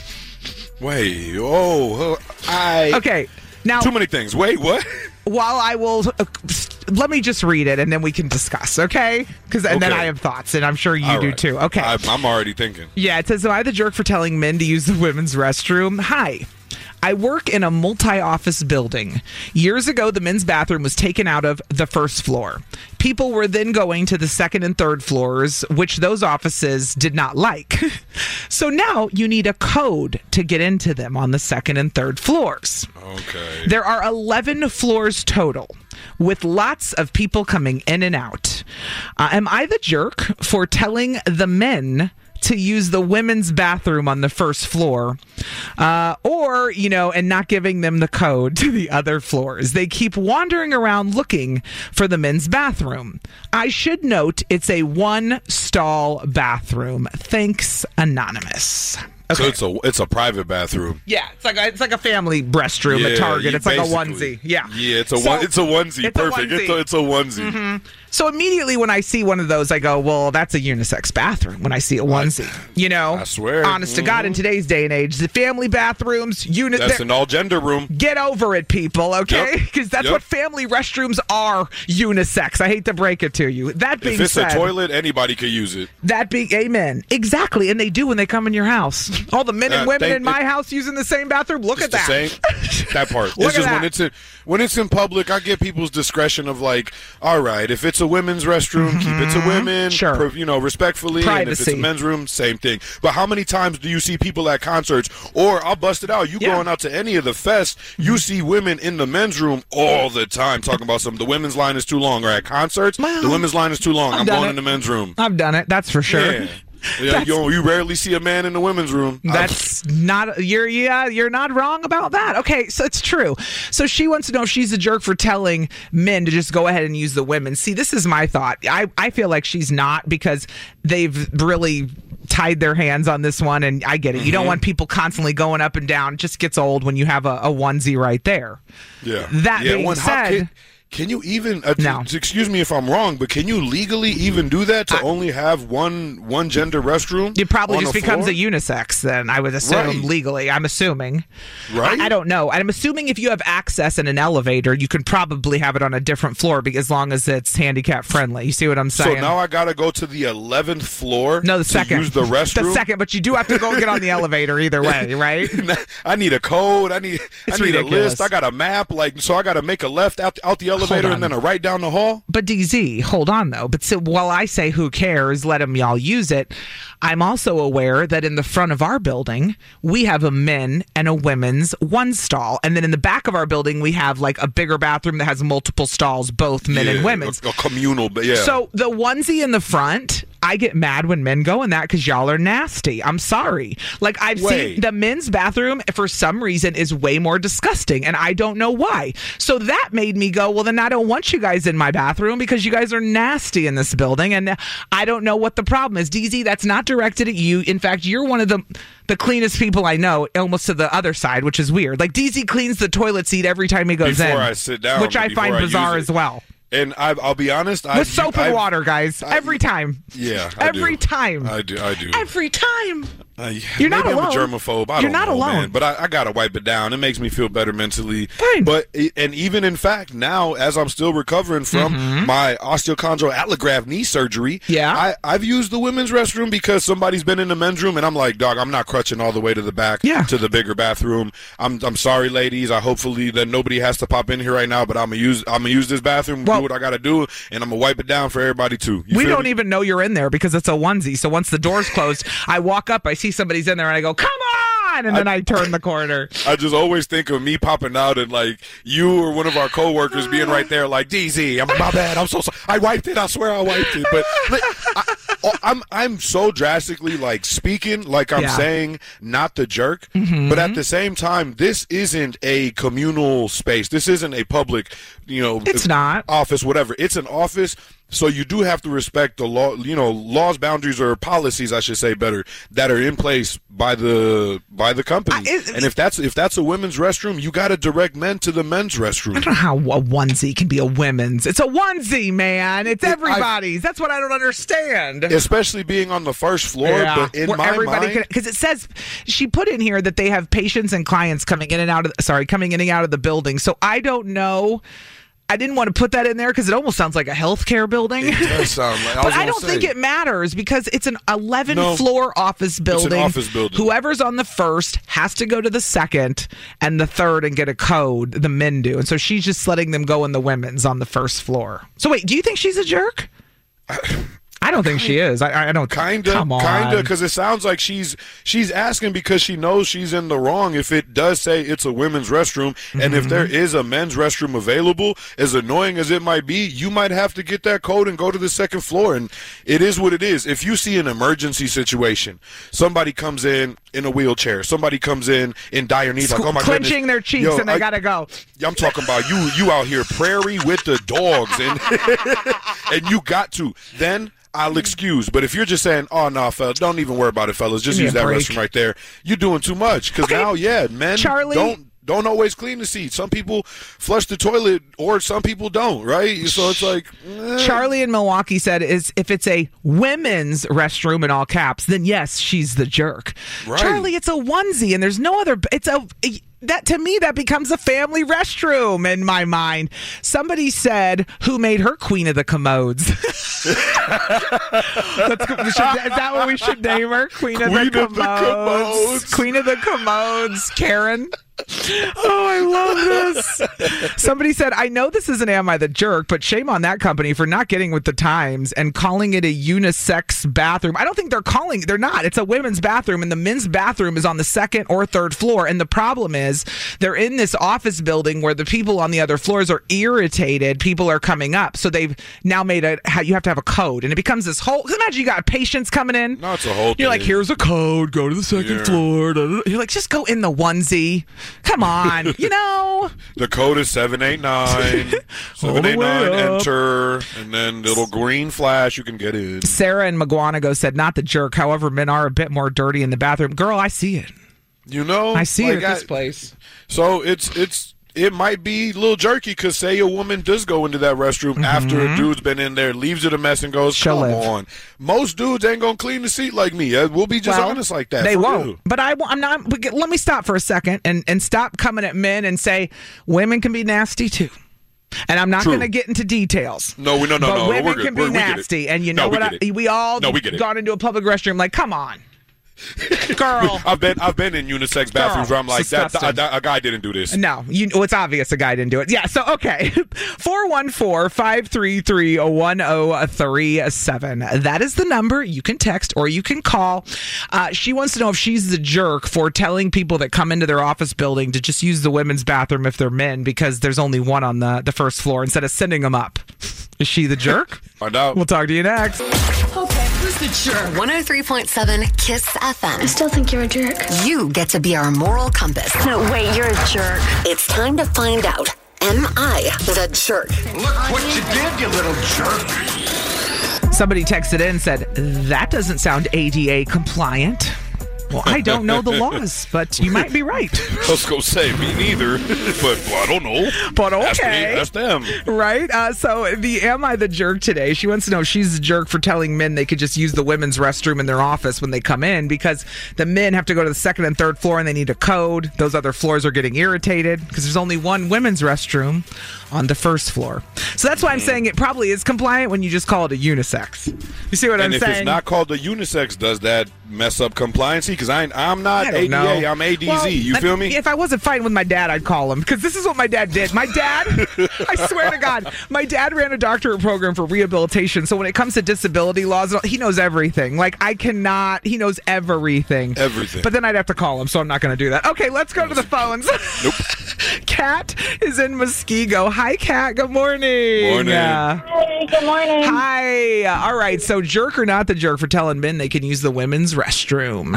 Wait, oh, I... Okay, now... Too many things. Wait, what? While I will... Uh, let me just read it, and then we can discuss, okay? Because and then Okay. I have thoughts, and I'm sure you All do right. too. Okay. I, I'm already thinking. Yeah, it says, am I the jerk for telling men to use the women's restroom? Hi. I work in a multi-office building. Years ago, the men's bathroom was taken out of the first floor. People were then going to the second and third floors, which those offices did not like. So now you need a code to get into them on the second and third floors. Okay. There are eleven floors total, with lots of people coming in and out. Uh, am I the jerk for telling the men to use the women's bathroom on the first floor, uh, or, you know, and not giving them the code to the other floors? They keep wandering around looking for the men's bathroom. I should note it's a one-stall bathroom. Thanks, Anonymous. So it's a it's a private bathroom. Yeah, it's like a, it's like a family restroom Yeah, at Target. you It's like a basically- onesie. Yeah, Yeah, it's a So- one, it's a onesie. it's a Perfect. It's a onesie. it's a onesie. Mm-hmm. So immediately when I see one of those, I go, well, that's a unisex bathroom when I see a onesie. You know? I swear. Honest to God, in today's day and age, the family bathrooms, unit. That's an all gender room. Get over it, people, okay? Yep. Because that's Yep. what family restrooms are, unisex. I hate to break it to you. That being If it's said, a toilet, anybody could use it. that being, amen. Exactly. And they do when they come in your house. All the men and Uh, women they- in my it- house using the same bathroom. Look It's at the that. same. That part. Look It's just at when that. it's in when it's in public, I get people's discretion of like, all right, if it's a women's restroom, keep it to women, Sure. per- you know, respectfully. And if it's Privacy. a men's room, same thing. But how many times do you see people at concerts, or I'll bust it out, you Yeah. going out to any of the fests, you see women in the men's room all the time talking about some. The women's line is too long, or at concerts, Well, the women's line is too long. I've I'm done going it. in the men's room. I've done it. That's for sure. Yeah. Yeah, you, know, you rarely see a man in the women's room. That's not you're yeah you're not wrong about that. Okay, so it's true. So she wants to know if she's a jerk for telling men to just go ahead and use the women. See, this is my thought. I I feel like she's not, because they've really tied their hands on this one, and I get it. You don't Mhm. want people constantly going up and down. It just gets old when you have a, a onesie right there. Yeah. That yeah, being when- how said, can, can you even? Uh, No. t- excuse me if I'm wrong, but can you legally even do that to only have one one gender restroom? it probably on just a becomes floor? a unisex then, I would assume, Right. legally. I'm assuming. Right? I, I don't know. I'm assuming if you have access in an elevator, you can probably have it on a different floor, because as long as it's handicap friendly. You see what I'm So saying? now I gotta go to the eleventh floor. no, the to second. use the restroom. The second, but you do have to go get on the elevator either way, right? I need a code. I need. It's I need ridiculous. a list. I got a map. Like, so I got to make a left out out the elevator on. and then a right down the hall. But D Z, hold on though. But so while I say who cares, let them y'all use it, I'm also aware that in the front of our building, we have a men and a women's one stall. And then in the back of our building, we have like a bigger bathroom that has multiple stalls, both men and Yeah, women's. A, a communal. But yeah. So the onesie in the front, I get mad when men go in that because y'all are nasty. I'm sorry. Like, I've Wait. seen the men's bathroom, for some reason, is way more disgusting, and I don't know why. So that made me go, well, then I don't want you guys in my bathroom because you guys are nasty in this building, and I don't know what the problem is. D Z, that's not directed at you. In fact, you're one of the the cleanest people I know, almost to the other side, which is weird. Like, D Z cleans the toilet seat every time he goes Before in. I sit down, which I before find I use bizarre it. as well. And I, I'll be honest. I, With soap and I, water, guys. I- every time. Yeah. I Every do. time. I do. I do. Every time. Uh, yeah, You're not maybe alone. I'm a germaphobe. I You're don't not know, alone. man. But I, I gotta wipe it down. It makes me feel better mentally. Fine. But and even in fact, now as I'm still recovering from Mm-hmm. my osteochondral allograft knee surgery, Yeah. I, I've used the women's restroom because somebody's been in the men's room, and I'm like, dog, I'm not crutching all the way to the back Yeah. to the bigger bathroom. I'm I'm sorry, ladies. I hopefully that nobody has to pop in here right now, but I'm gonna use I'm gonna use this bathroom, Well- do what I gotta do, and I'm gonna wipe it down for everybody too. You We feel don't me? even know you're in there because it's a onesie. So once the door's closed, I walk up, I see somebody's in there, and I go, come on! And then I, turn the corner. I just always think of me popping out and like you or one of our coworkers being right there, like D Z. I'm my bad. I'm so sorry. I wiped it. I swear I wiped it. But like, I, I'm I'm so drastically like speaking, like I'm Yeah. saying, not the jerk. But at the same time, this isn't a communal space. This isn't a public, you know, It's not. office, whatever. It's an office. So you do have to respect the law, you know, laws, boundaries, or policies, I should say better, that are in place by the by the company. I- it- and if that's if that's a women's restroom, you got to direct men to the men's I restroom. don't know how a onesie can be a women's. It's a onesie, man. It's It- I- everybody's. That's what I don't understand. Especially being on the first floor, Yeah, but in where my everybody mind, because it says she put in here that they have patients and clients coming in and out of sorry coming in and out of the building. So I don't know. I didn't want to put that in there because it almost sounds like a healthcare building. it does sound like. I But was I gonna don't say, think it matters because it's an eleven No. floor office building. office building. Whoever's on the first has to go to the second and the third and get a code. The men do. And so she's just letting them go in the women's on the first floor. So wait, do you think she's a jerk? I don't think she is. I, I don't. Kinda, Come on. kinda, because it sounds like she's she's asking because she knows she's in the wrong. If it does say it's a women's restroom, and if there is a men's restroom available, as annoying as it might be, you might have to get that code and go to the second floor. And it is what it is. If you see an emergency situation, somebody comes in in a wheelchair, somebody comes in in dire need, like oh my clenching goodness, their cheeks Yo, and they I- gotta go. I'm talking about you. You out here prairie with the dogs, and and you got to then. I'll excuse, but if you're just saying, "Oh no, fellas, don't even worry about it, fellas. Just Give me use a that break." restroom right there," you're doing too much. Because Okay. now, yeah, men Charlie- don't don't always clean the seats. Some people flush the toilet, or some people don't. Right? So it's like eh. Charlie in Milwaukee said, "Is if it's a women's restroom in all caps, then yes, she's the jerk." Right. Charlie, it's a onesie, and there's no other. It's a that to me that becomes a family restroom in my mind. Somebody said, "Who made her queen of the commodes?" Let's go, should, is that what we should name her? Queen, of, Queen the of the commodes. commodes. Queen of the commodes, Karen. Oh, I love this. Somebody said, I know this isn't Am I the Jerk, but shame on that company for not getting with the times and calling it a unisex bathroom. I don't think they're calling they're not. It's a women's bathroom, and the men's bathroom is on the second or third floor. And the problem is they're in this office building where the people on the other floors are irritated. People are coming up. So they've now made a, you have to have a code. And it becomes this whole, imagine you got patients coming in. No, it's a whole You're like, thing. here's a code, go to the second Yeah. floor. Da, da, da. You're like, just go in the onesie. Come on, you know. The code is seven eight nine. seven eight nine, way up. enter, and then little green flash, you can get in. Sarah in McGuanago said, not the jerk. However, men are a bit more dirty in the bathroom. Girl, I see it. You know? I see Like, it at I- this place. So it's it's it might be a little jerky because say a woman does go into that restroom after a dude's been in there, leaves it a mess, and goes, Mm-hmm. She'll "Come live. on." Most dudes ain't gonna clean the seat like me. Uh, We'll be just Well, honest like that. They for won't. real. But I, I'm not. but get- Let me stop for a second and, and stop coming at men and say women can be nasty too. And I'm not True. going to get into details. No, we no no but no. women we're good. can be We're- we get it. nasty, and you No, know we what? get I, it. we all No, we get it. gone into a public restroom. Like, come on, girl. I've been I've been in unisex bathrooms where I'm like that, disgusting. that, a guy didn't do this. No, you. Well, it's obvious a guy didn't do it. Yeah. So okay, four one four five three three one zero three seven. That is the number. You can text or you can call. Uh, she wants to know if she's the jerk for telling people that come into their office building to just use the women's bathroom if they're men because there's only one on the the first floor instead of sending them up. Is she the jerk? Find out. We'll talk to you next. Okay, who's the jerk? one oh three point seven KISS F M. I still think you're a jerk. You get to be our moral compass. No, wait, you're a jerk. It's time to find out. Am I the jerk? Look what you did, you little jerk. Somebody texted in and said that doesn't sound A D A compliant. Well, I don't know the laws, but you might be right. I was going to say, me neither, but well, I don't know. But okay. Ask me, ask them. Right? Uh, so the Am I the Jerk today, she wants to know if she's the jerk for telling men they could just use the women's restroom in their office when they come in because the men have to go to the second and third floor and they need a code. Those other floors are getting irritated because there's only one women's restroom on the first floor. So that's why I'm saying it probably is compliant when you just call it a unisex. You see what and I'm if saying? it's not called a unisex, does that mess up compliancy? Because I'm not I don't A D A, know. I'm A D Z. Well, you feel me? If I wasn't fighting with my dad, I'd call him because this is what my dad did. My dad, I swear to God, my dad ran a doctorate program for rehabilitation. So when it comes to disability laws, he knows everything. Like I cannot, he knows everything. Everything. But then I'd have to call him, so I'm not going to do that. Okay, let's go to the phones. Nope. Kat is in Muskego. Hi, Kat. Good morning. Morning. Uh, Hi, good morning. hi. All right. So jerk or not the jerk for telling men they can use the women's restroom?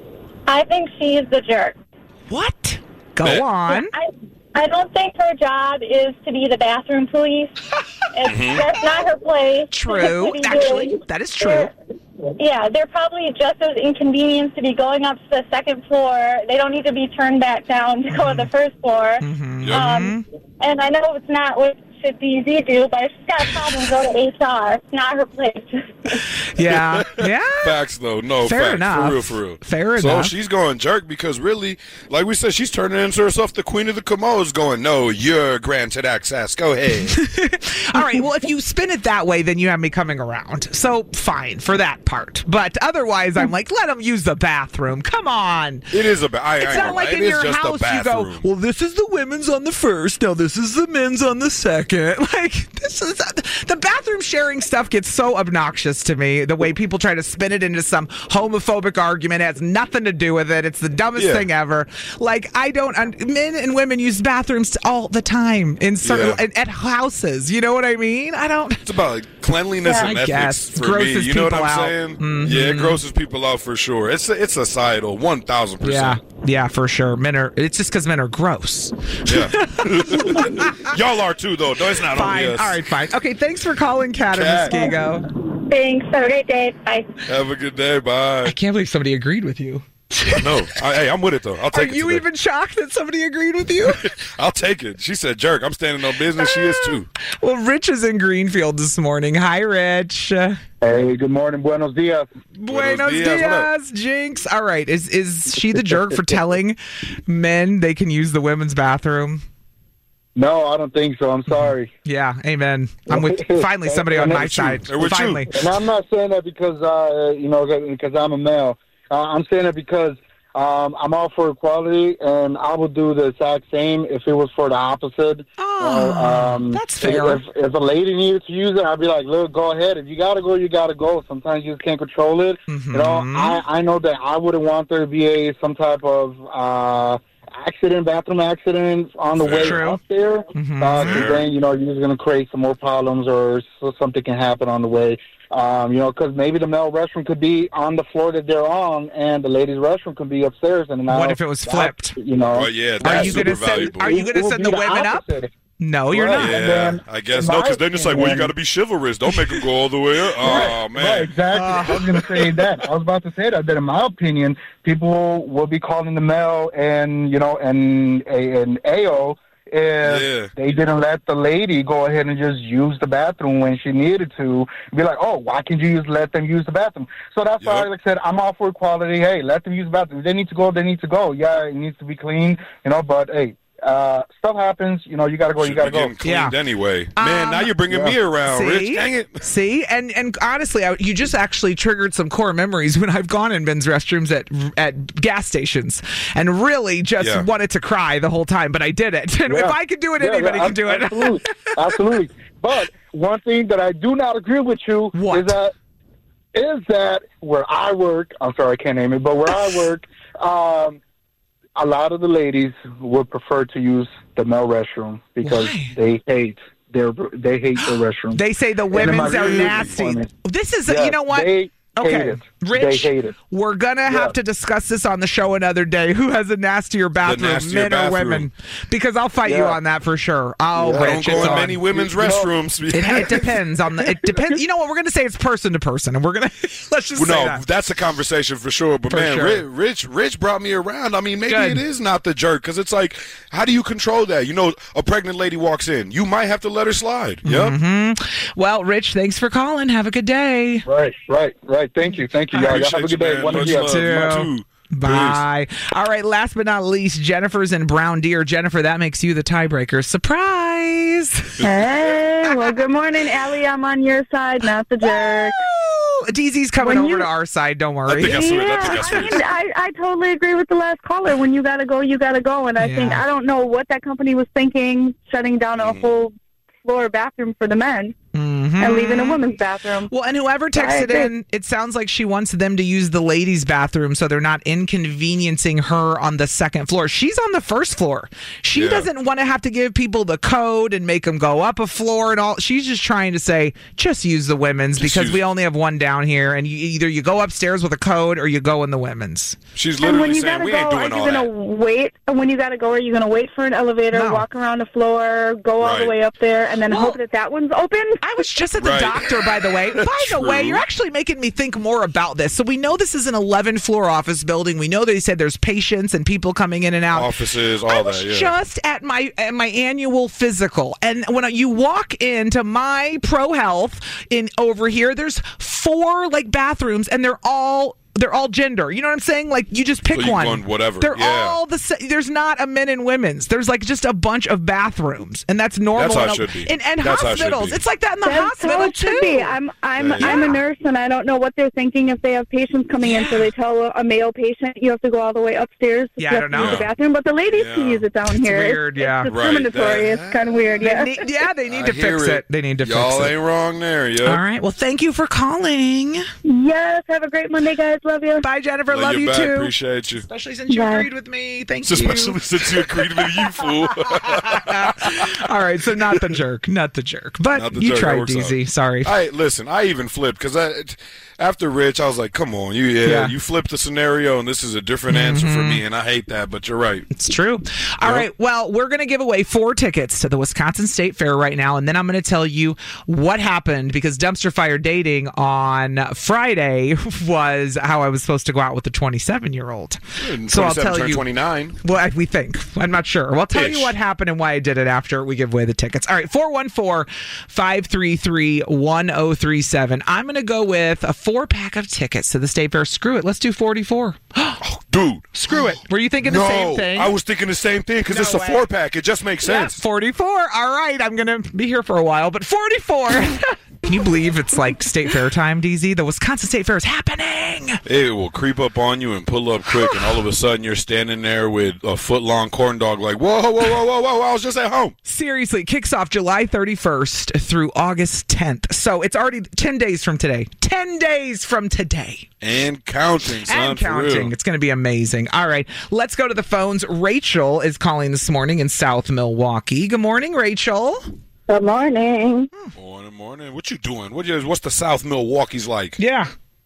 I think she's the jerk. What? Go Bet. on. I, I don't think her job is to be the bathroom police. It's, that's not her place. True. To be Actually, doing. that is true. They're- Yeah, they're probably just as inconvenienced to be going up to the second floor. They don't need to be turned back down to go to the first floor. Mm-hmm. Um, and I know it's not what should B Z do, but if she's got a problem, go to H R. It's not her place. Yeah. Yeah. Facts, though. No, Fair facts. enough. For real, for real. Fair so enough. she's going jerk because really, like we said, she's turning into herself the queen of the commodes going, no, you're granted access. Go ahead. All right. Well, if you spin it that way, then you have me coming around. So fine for that part. But otherwise, I'm like, let them use the bathroom. Come on. It is a ba- I, It's I not like it in is your just house a you go, bathroom. well, this is the women's on the first. Now this is the men's on the second. Like this is the bathroom sharing stuff gets so obnoxious to me. The way people try to spin it into some homophobic argument, it has nothing to do with it. It's the dumbest Yeah. thing ever. Like I don't. Un- men and women use bathrooms all the time in certain Yeah. at, at houses. You know what I mean? I don't. It's about like, cleanliness Yeah, and I ethics guess. for Grosses me. You know what people I'm out. saying? Mhm. Yeah, it grosses people out for sure. It's it's societal, one thousand Yeah, percent. yeah, for sure. Men are. It's just because men are gross. Yeah. Y'all are too, though. No, it's not Fine. only us. All right, fine. Okay, thanks for calling, Kat in Kat. Muskego. Thanks. Have a great day. Bye. Have a good day. Bye. I can't believe somebody agreed with you. No, I, hey, I'm with it though. I'll Are take it. you today. even shocked that somebody agreed with you? I'll take it. She said, "Jerk." I'm standing on business. She is too. Well, Rich is in Greenfield this morning. Hi, Rich. Hey, good morning. Buenos dias. Buenos dias. What up? dias, Jinx. All right, is is she the jerk for telling men they can use the women's bathroom? No, I don't think so. I'm sorry. Yeah, amen. I'm with finally somebody on my They're side. They're with you. Finally. And I'm not saying that because, uh, you know, because I'm a male. Uh, I'm saying that because um, I'm all for equality, and I would do the exact same if it was for the opposite. Oh, Uh, um, that's fair. If, if a lady needed to use it, I'd be like, look, go ahead. If you got to go, you got to go. Sometimes you just can't control it. Mhm. You know, I, I know that I wouldn't want there to be a some type of uh, accident, bathroom accident on the way True. up there. Mhm. Uh, 'cause Fair. then, you know, you're just going to create some more problems or so something can happen on the way. Um, you know, because maybe the male restroom could be on the floor that they're on, and the ladies' restroom could be upstairs. And now What if it was that's, flipped? You know, Oh yeah, Are that's you super gonna send? valuable. Are you going It to would send be the women up? opposite. No, you're Right. not. And Yeah, then, I guess in no, my because then it's like, well, you opinion- got to be chivalrous. Don't make them go all the way up. Oh Right, man, exactly. I was going to say that. I was about to say that. That in my opinion, people will be calling the male and you know and a and A O if Yeah. they didn't let the lady go ahead and just use the bathroom when she needed to. Be like, oh, why can't you just let them use the bathroom? So that's why, Yep. like I said, I'm all for equality. Hey, let them use the bathroom. If they need to go, they need to go. Yeah, it needs to be clean, you know. But hey. Uh, stuff happens, you know. You gotta go. Should You gotta be go. getting cleaned Yeah. anyway. Man, Um, now you're bringing me around, Rich. See? Dang it. See, and and honestly, I, you just actually triggered some core memories when I've gone in men's restrooms at at gas stations and really just Yeah. wanted to cry the whole time, but I did it. And if Yeah. I can do it, Yeah, anybody yeah, can do it. Absolutely, absolutely. But one thing that I do not agree with you What? is that is that where I work. I'm sorry, I can't name it, but where I work, um, a lot of the ladies would prefer to use the male restroom because Why? they hate their they hate their restroom. They say the in women's my are really nasty. funny. This is, Yeah, you know what? They, Okay, hate it. Rich, They hate it. we're gonna have Yeah. to discuss this on the show another day. Who has a nastier bathroom, nastier men bathroom. or women? Because I'll fight you Yeah. on that for sure. Oh, Yeah. Don't Rich, go it's in on. many women's You know- restrooms. It, it depends on the. It depends. You know what? We're gonna say it's person to person, and we're gonna let's just Well, say no, that. that's a conversation for sure. But For man, sure. Ri- Rich, Rich brought me around. I mean, maybe Good. it is not the jerk because it's like, how do you control that? You know, a pregnant lady walks in, you might have to let her slide. Yep. Mm-hmm. Well, Rich, thanks for calling. Have a good day. Right, right, right. Thank you, thank you, y'all. Y'all have a Appreciate good you, day. man. One of Much you. love. You too. Bye. All right. Last but not least, Jennifer's in Brown Deer. Jennifer, that makes you the tiebreaker. Surprise! Hey, well, good morning, Allie. I'm on your side, not the jerk. D Z's coming When over you- to our side. Don't I worry. think I swear. I Yeah, think I I, swear. mean, I, I totally agree with the last caller. When you gotta go, you gotta go. And I think Yeah. I don't know what that company was thinking, shutting down a Mm-hmm. whole floor bathroom for the men Mhm. and leaving a women's bathroom. Well, and whoever I texted agree. in, it sounds like she wants them to use the ladies' bathroom so they're not inconveniencing her on the second floor. She's on the first floor. She Yeah. doesn't want to have to give people the code and make them go up a floor and all. She's just trying to say, just use the women's Just because use- we only have one down here, and you, either you go upstairs with a code or you go in the women's. She's And when literally you saying gotta we go, ain't are doing you all gonna that. wait? And when you gotta go, are you gonna wait for an elevator, No. walk around the floor, go all the Right. way up there, and then Well, hope that that one's open? I was just at the Right. doctor, by the way. By the way, True. you're actually making me think more about this. So we know this is an eleven floor office building. We know they said there's patients and people coming in and out. Offices, all I that. was Yeah. just at my at my annual physical, and when you walk into my Pro Health in over here, there's four like bathrooms, and they're all. They're all gender. You know what I'm saying? Like you just pick So you one. go in whatever. They're Yeah. all the same. There's not a men and women's. There's like just a bunch of bathrooms, and that's normal. That's how it in a- should be. In, and That's how it should hospitals, be. it's like that in the That's hospital how it too. should be. I'm I'm Yeah. I'm a nurse, and I don't know what they're thinking if they have patients coming in. So they tell a, a male patient you have to go all the way upstairs. Yeah, you I have don't to use know. the bathroom, but the ladies Yeah. can use it down It's here. weird, it's, yeah. it's Right. discriminatory. That- It's kind of weird. They Yeah. need, yeah, they need I to hear fix it. They need to Y'all fix it. ain't wrong there. Yep. All right. Well, thank you for calling. Yes. Have a great Monday, guys. Love you. Bye, Jennifer. Love, Love you you back. too. Appreciate you. Especially since you Bye. agreed with me. Thank Especially you. since you agreed with you, fool. All right. So not the jerk. Not the jerk. But Not the you jerk. That tried, works D Z. out. Sorry. I listen. I even flipped because I, after Rich, I was like, "Come on, you yeah, Yeah. you flipped the scenario, and this is a different answer for me, and I hate that." But you're right. It's true. All right. Well, we're going to give away four tickets to the Wisconsin State Fair right now. And then I'm going to tell you what happened because Dumpster Fire Dating on Friday was how I was supposed to go out with a twenty-seven year old. So I'll tell turned you. twenty-nine. Well, I- we think. I'm not sure. Well, I'll tell you Ish. what happened and why I did it after we give away the tickets. All right, four one four, five three three, one oh three seven. I'm going to go with a four pack of tickets to the State Fair. Screw it. Let's do forty-four. Oh, dude. Screw it. Were you thinking No, the same thing? I was thinking the same thing because No it's a way. four pack. It just makes Yeah, sense. forty-four. All right. I'm going to be here for a while, but forty-four. Can you believe it's like State Fair time, D Z? The Wisconsin State Fair is happening. It will creep up on you and pull up quick, and all of a sudden you're standing there with a foot long corn dog, like, whoa, whoa, whoa, whoa, whoa! I was just at home. Seriously, it kicks off July thirty-first through August tenth. So it's already ten days from today. ten days from today. And counting, son. And for counting. real. It's going to be amazing. All right, let's go to the phones. Rachel is calling this morning in South Milwaukee. Good morning, Rachel. Good morning. Morning, morning. What you doing? What you, what's the South Milwaukee's like? Yeah.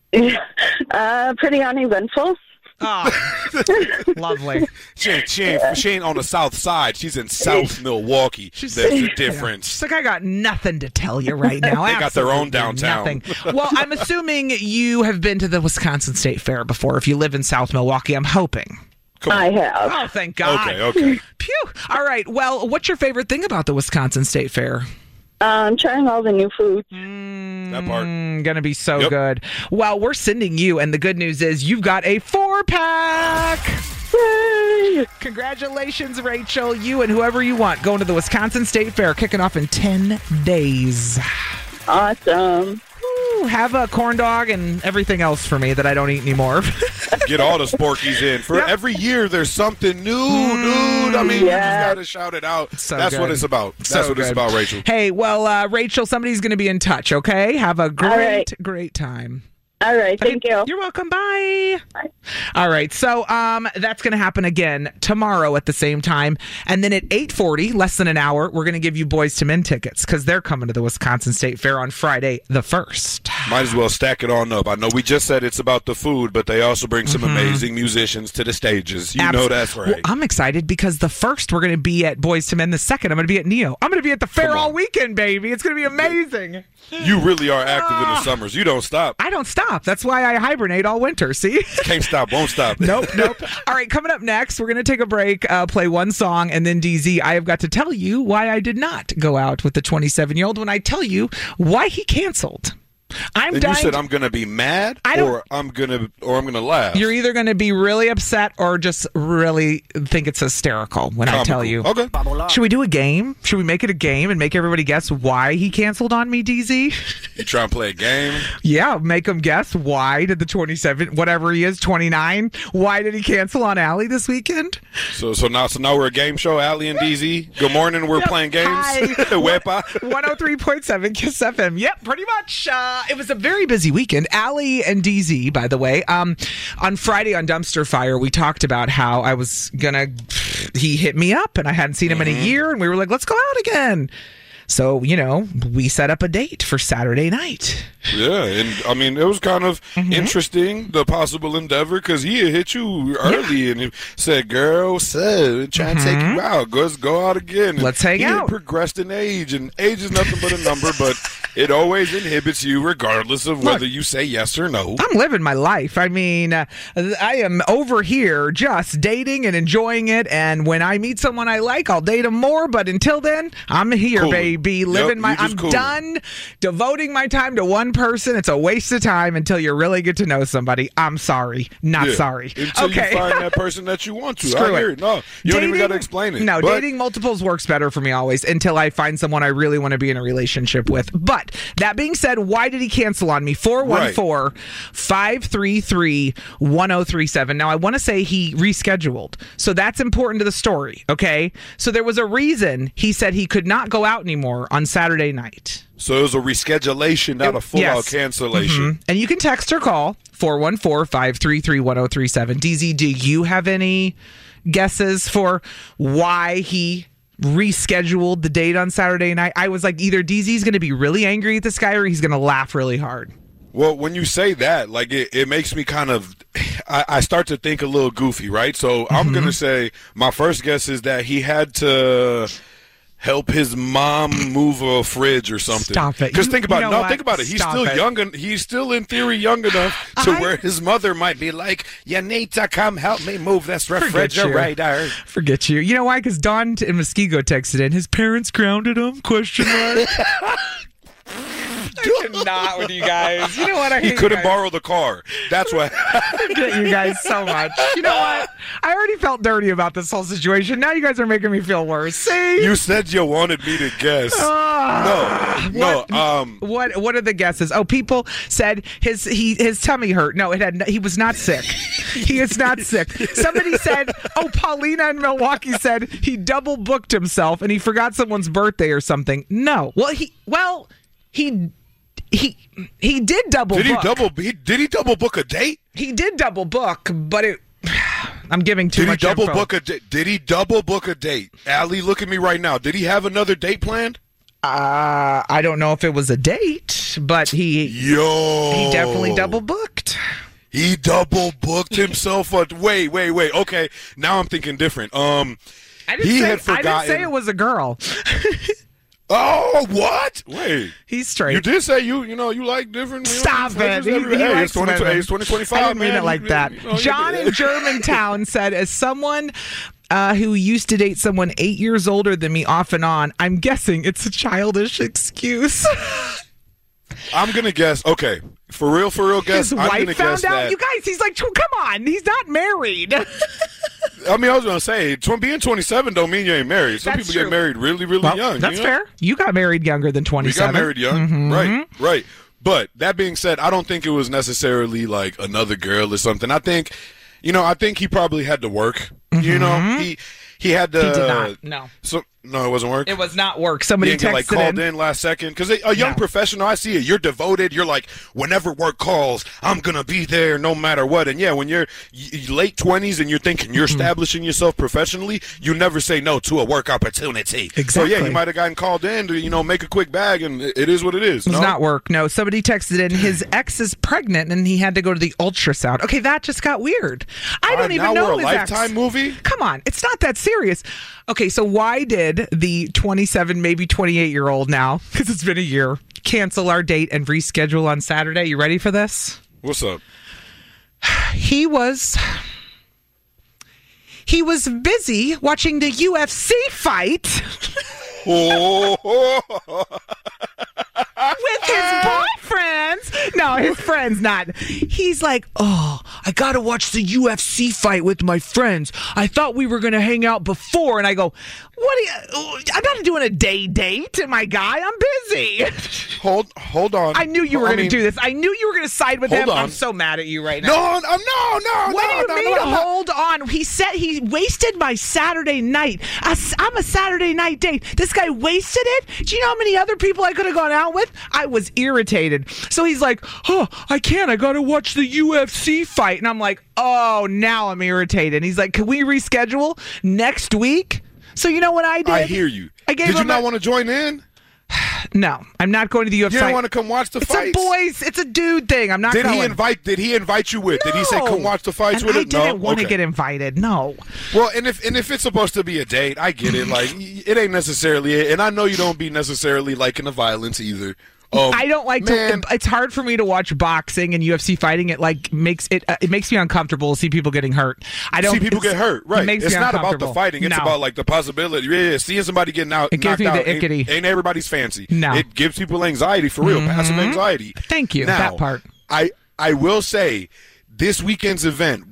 Uh, pretty uneventful. Oh, lovely. She ain't, she, ain't, she ain't on the South Side. She's in South Milwaukee. She's- There's a Yeah. difference. She's like, I got nothing to tell you right now. They got their own Absolutely downtown. Nothing. Well, I'm assuming you have been to the Wisconsin State Fair before. If you live in South Milwaukee, I'm hoping. Come on. I have. Oh, thank God. Okay, okay. Phew. All right. Well, what's your favorite thing about the Wisconsin State Fair? Um, trying all the new foods. That part. Mm, gonna be so Yep. good. Well, we're sending you, and the good news is you've got a four pack. Yay! Congratulations, Rachel. You and whoever you want going to the Wisconsin State Fair, kicking off in ten days. Awesome. Woo, have a corn dog and everything else for me that I don't eat anymore. Get all the Sporkies in. For Yep. every year, there's something new, dude. I mean, Yeah. you just got to shout it out. So That's what good. it's about. That's So what it's good. about, Rachel. Hey, well, uh, Rachel, somebody's going to be in touch, okay? Have a great, right. great time. All right. Thank you. You're welcome. Bye. Bye. All right. So um, that's going to happen again tomorrow at the same time. And then at eight forty, less than an hour, we're going to give you Boys to Men tickets because they're coming to the Wisconsin State Fair on Friday the first. Might as well stack it on up. I know we just said it's about the food, but they also bring some mm-hmm. amazing musicians to the stages. You Absolutely. know that's right. Well, I'm excited because the first we're going to be at Boys to Men. The second, I'm going to be at Neo. I'm going to be at the fair all weekend, baby. It's going to be amazing. You really are active uh, in the summers. You don't stop. I don't stop. That's why I hibernate all winter. See? Can't stop. Won't stop. Nope. Nope. All right. Coming up next, we're going to take a break, uh, play one song, and then D Z, I have got to tell you why I did not go out with the twenty-seven-year-old when I tell you why he canceled. I'm and dying. You said I'm going to be mad, or I'm going to, or I'm going to laugh. You're either going to be really upset or just really think it's hysterical when Comical. I tell you. Okay. Should we do a game? Should we make it a game and make everybody guess why he canceled on me, D Z? You trying to play a game? Yeah, make them guess why did the twenty-seven, whatever he is, twenty-nine, why did he cancel on Allie this weekend? So, so now, so now we're a game show, Allie and D Z. Good morning. We're yep. playing games. Hi. one oh three point seven Kiss F M. Yep, pretty much. Uh, It was a very busy weekend. Allie and D Z, by the way, um, on Friday on Dumpster Fire, we talked about how I was going to, he hit me up and I hadn't seen him mm-hmm. in a year and we were like, let's go out again. So, you know, we set up a date for Saturday night. Yeah, and I mean, it was kind of mm-hmm. interesting, the possible endeavor, because he had hit you early yeah. and he said, girl, so trying mm-hmm. to take you out. Let's go out again. And Let's hang he out. Had progressed in age, and age is nothing but a number, but it always inhibits you regardless of whether Look, you say yes or no. I'm living my life. I mean, uh, I am over here just dating and enjoying it, and when I meet someone I like, I'll date them more, but until then, I'm here, cool. baby, living yep, my, I'm cool. done devoting my time to one person. It's a waste of time until you really get to know somebody. I'm sorry. Not yeah. sorry. Until okay. you find that person that you want to. Screw I hear it. it. No, you dating, don't even got to explain it. No, but, dating multiples works better for me always until I find someone I really want to be in a relationship with. But that being said, why did he cancel on me? four one four, five three three, one oh three seven. Now, I want to say he rescheduled. So that's important to the story, okay? So there was a reason he said he could not go out anymore on Saturday night. So it was a reschedulation, not it, a full-out yes. cancellation. Mm-hmm. And you can text or call four one four, five three three, one oh three seven. D Z, do you have any guesses for why he rescheduled the date on Saturday night? I was like, either D Z's going to be really angry at this guy or he's going to laugh really hard. Well, when you say that, like it, it makes me kind of, I, I start to think a little goofy, right? So mm-hmm. I'm going to say my first guess is that he had to help his mom move a fridge or something. Stop it. Because think about you it. know No, what? think about it. He's Stop still it. young. And he's still, in theory, young enough to I... where his mother might be like, you need to come help me move this refrigerator. Forget you. Forget you. You know why? Because Don in Muskego texted in, his parents grounded him? Question mark. I cannot with you guys. You know what? I hate He couldn't you guys. borrow the car. That's what. I get you guys so much. You know what? I already felt dirty about this whole situation. Now you guys are making me feel worse. See? You said you wanted me to guess. Uh, no, what, no. Um, what? What are the guesses? Oh, people said his he his tummy hurt. No, it had. He was not sick. He is not sick. Somebody said. Oh, Paulina in Milwaukee said he double booked himself and he forgot someone's birthday or something. No. Well, he. Well, he. He he did double did book. He double, he, did he double book a date? He did double book, but it. I'm giving too did much he double info. book a date? Did he double book a date? Allie, look at me right now. Did he have another date planned? Uh, I don't know if it was a date, but he Yo. he definitely double booked. He double booked himself. A, wait, wait, wait. Okay, now I'm thinking different. Um, I didn't he say, had forgotten. I didn't say it was a girl. Oh, what? Wait. He's straight. You did say you, you know, you like different. You Stop know, it. He, every, he hey, likes it's twenty, women. it's twenty twenty-five, I didn't mean man. it like that. You know, John in Germantown said, as someone uh, who used to date someone eight years older than me off and on, I'm guessing it's a childish excuse. I'm going to guess, okay, for real, for real guess, His I'm wife going to found guess out? that. You guys, he's like, come on, he's not married. I mean, I was going to say, being twenty-seven don't mean you ain't married. Some That's people true. get married really, really well, young. That's you know? fair. You got married younger than twenty-seven. We got married young. Mm-hmm. Right, right. But that being said, I don't think it was necessarily like another girl or something. I think, you know, I think he probably had to work. Mm-hmm. You know, he he had to. He did not. No. So No, it wasn't work. It was not work. Somebody you didn't texted get, like, called in. in last second because a young No. professional, I see it. You're devoted. You're like, whenever work calls, I'm gonna be there no matter what. And yeah, when you're y- late twenties and you're thinking you're establishing yourself professionally, you never say no to a work opportunity. So Exactly. yeah, you might have gotten called in to you know make a quick bag, and it, it is what it is. It was no? not work. No, somebody texted in his ex is pregnant and he had to go to the ultrasound. Okay, that just got weird. I All don't right, even now know we're a his Lifetime ex. movie. Come on, it's not that serious. Okay, so why did the twenty-seven, maybe twenty-eight year old now, because it's been a year, cancel our date and reschedule on Saturday? You ready for this? What's up? He was he was busy watching the U F C fight Oh, with his boyfriends. No, his friends not. He's like, oh, I gotta watch the U F C fight with my friends. I thought we were gonna hang out before, and I go, what? Are you, I'm not doing a day date, my guy. I'm busy. hold, hold on. I knew you were I gonna mean, do this. I knew you were gonna side with Hold him. on. I'm so mad at you right now. No, no, no, no. What no, do you no, mean? no, I'm not- Hold on. He said he wasted my Saturday night. I s- I'm a Saturday night date. This guy wasted it. Do you know how many other people I could have gone out with? I was irritated. So he's like, "Oh, I can't. I got to watch the U F C fight." And I'm like, "Oh, now I'm irritated." And he's like, "Can we reschedule next week?" So you know what I did? I hear you. I gave Did you him not a- want to join in? No, I'm not going to the U F C. You didn't want to come watch the It's fights? a boys. It's a dude thing. I'm not Did going. he invite? Did he invite you with? Did he say No. come watch the fights And with I it? didn't no. want to Okay. get invited. No. Well, and if and if it's supposed to be a date, I get it. Like it ain't necessarily it, and I know you don't be necessarily liking the violence either. Um, I don't like man, to. It's hard for me to watch boxing and U F C fighting. It like makes it. Uh, it makes me uncomfortable to see people getting hurt. I don't see people it's- get hurt. Right. It makes It's me not about the uncomfortable. fighting. It's No. about like the possibility. Yeah, seeing somebody getting out. It gives knocked me the out ain't- ickety. Ain't, everybody's fancy. No. It gives people anxiety for real. Passive anxiety. Thank you. Now, That part. I I will say this weekend's event.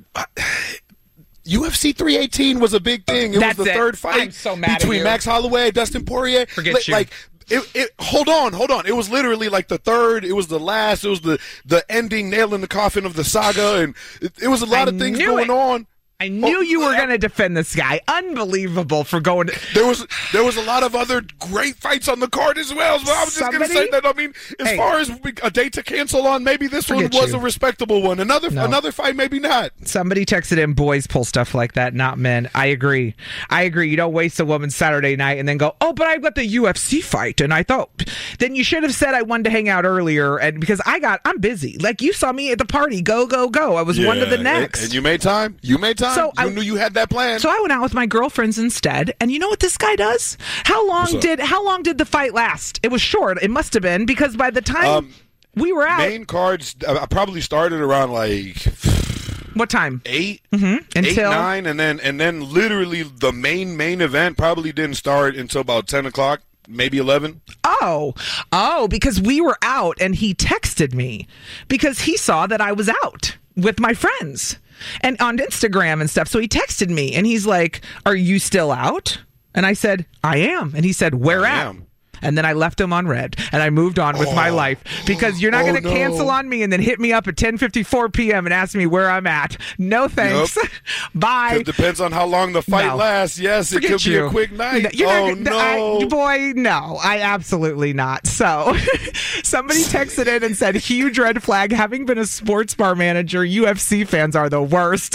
U F C three eighteen was a big thing. It That's was the it. third fight I'm so mad at between you. Max Holloway, Dustin Poirier. Forget Li- you. Like it, it. Hold on, hold on. It was literally like the third. It was the last. It was the the ending, nail in the coffin of the saga, and it, it was a lot I of things knew going it. on. I knew Oh, you were uh, going to defend this guy. Unbelievable for going. To, There was there was a lot of other great fights on the card as well. But I was just going to Somebody- say that. I mean, as Hey. far as a date to cancel on, maybe this one Forget was you. a respectable one. Another No. another fight, maybe not. Somebody texted in, boys pull stuff like that, not men. I agree. I agree. You don't waste a woman's Saturday night and then go, oh, but I've got the U F C fight. And I thought, then you should have said I wanted to hang out earlier. And because I got, I'm busy. Like you saw me at the party. Go, go, go. I was one to the Yeah, next. And, and you made time. You made time. So you I- knew you had that plan. So I went out with my girlfriends instead, and you know what this guy does? How long What's up? did how long did the fight last? It was short. It must have been because by the time Um, we were out, Main cards. I probably started around like what time? eight, Mm-hmm. eight, Until nine, and then and then literally the main main event probably didn't start until about ten o'clock, maybe eleven. oh oh because we were out, and he texted me because he saw that I was out with my friends and on Instagram and stuff. So he texted me and he's like, "Are you still out?" And I said, "I am." And he said, "Where I at?" am. And then I left him on red, and I moved on with my Oh. life because you're not Oh, going to no. cancel on me and then hit me up at ten fifty-four p.m. and ask me where I'm at. No thanks. Bye. It depends on how long the fight No. lasts. Yes, it Forget could be you. a quick night. No, you're not oh gonna- no, I, boy, no, I absolutely not. So, somebody texted in and said, "Huge red flag. Having been a sports bar manager, U F C fans are the worst."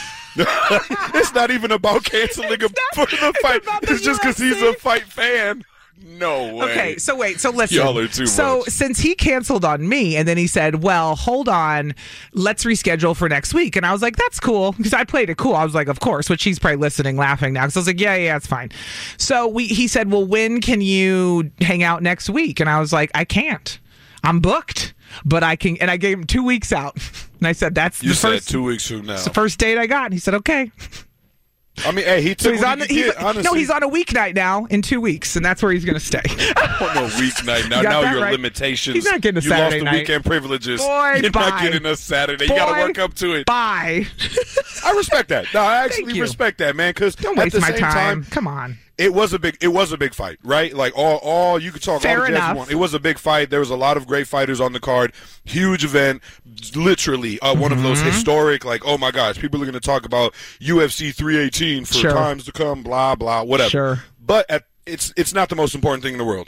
it's not even about canceling a, for the it's fight. about the It's just because he's U a F C. fight fan. No way. Okay, so wait, so listen. Y'all are too so much. since he canceled on me, and then he said, "Well, hold on, let's reschedule for next week," and I was like, "That's cool," because I played it cool. I was like, "Of course," which he's probably listening, laughing now, because I was like, "Yeah, yeah, it's fine." So we, he said, "Well, when can you hang out next week?" And I was like, "I can't. I'm booked, but I can." And I gave him two weeks out, and I said, "That's You the said first, two weeks from now. the first date I got." And he said, "Okay." I mean, hey, he So took he's what on. he The, could he's, get, honestly. no, he's on a weeknight now in two weeks, and that's where he's going to stay. on a weeknight. Now, You got now that your right. limitations. He's not getting a you Saturday lost the night. weekend privileges. Boy, You're bye. not getting a Saturday. You got to Boy, work up to it. Bye. I respect that. No, I Thank actually you. respect that, man. Because Don't at waste the my same time. time, Come on. it was a big it was a big fight, right? Like all all you could talk Fair all the jazz enough. you want. It was a big fight. There was a lot of great fighters on the card. Huge event, literally uh, one of those Mm-hmm. historic. Like, oh my gosh, people are going to talk about U F C three eighteen for Sure. times to come. Blah blah, whatever. Sure. But at it's it's not the most important thing in the world.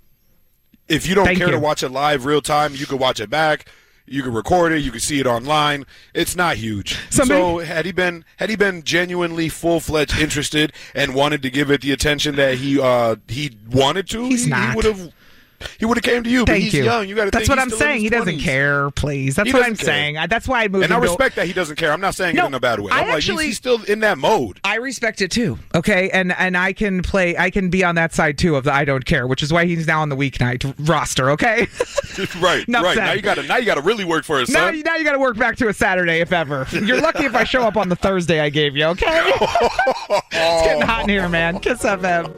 If you don't Thank care you. to watch it live, real time, you could watch it back. You could record it. You could see it online. It's not huge. Somebody- so had he been had he been genuinely full fledged interested and wanted to give it the attention that he uh, he wanted to, He's he, not. he would have. He would have came to you, but Thank he's you. young. You got to. That's think what he's I'm still in saying. his He doesn't twenties. care, please. That's He what doesn't I'm care. saying. I- That's why I moved And I into- respect that he doesn't care. I'm not saying No, it in a bad way. I I'm like, actually- he's, he's still in that mode. I respect it too. Okay, and and I can play. I can be on that side too of the I don't care, which is why he's now on the weeknight roster. Okay. right, Enough right. said. Now you got to now you got to really work for it, Now, son. you- now you got to work back to a Saturday, if ever. You're lucky if I show up on the Thursday I gave you. Okay. It's getting hot in here, man. Kiss F M.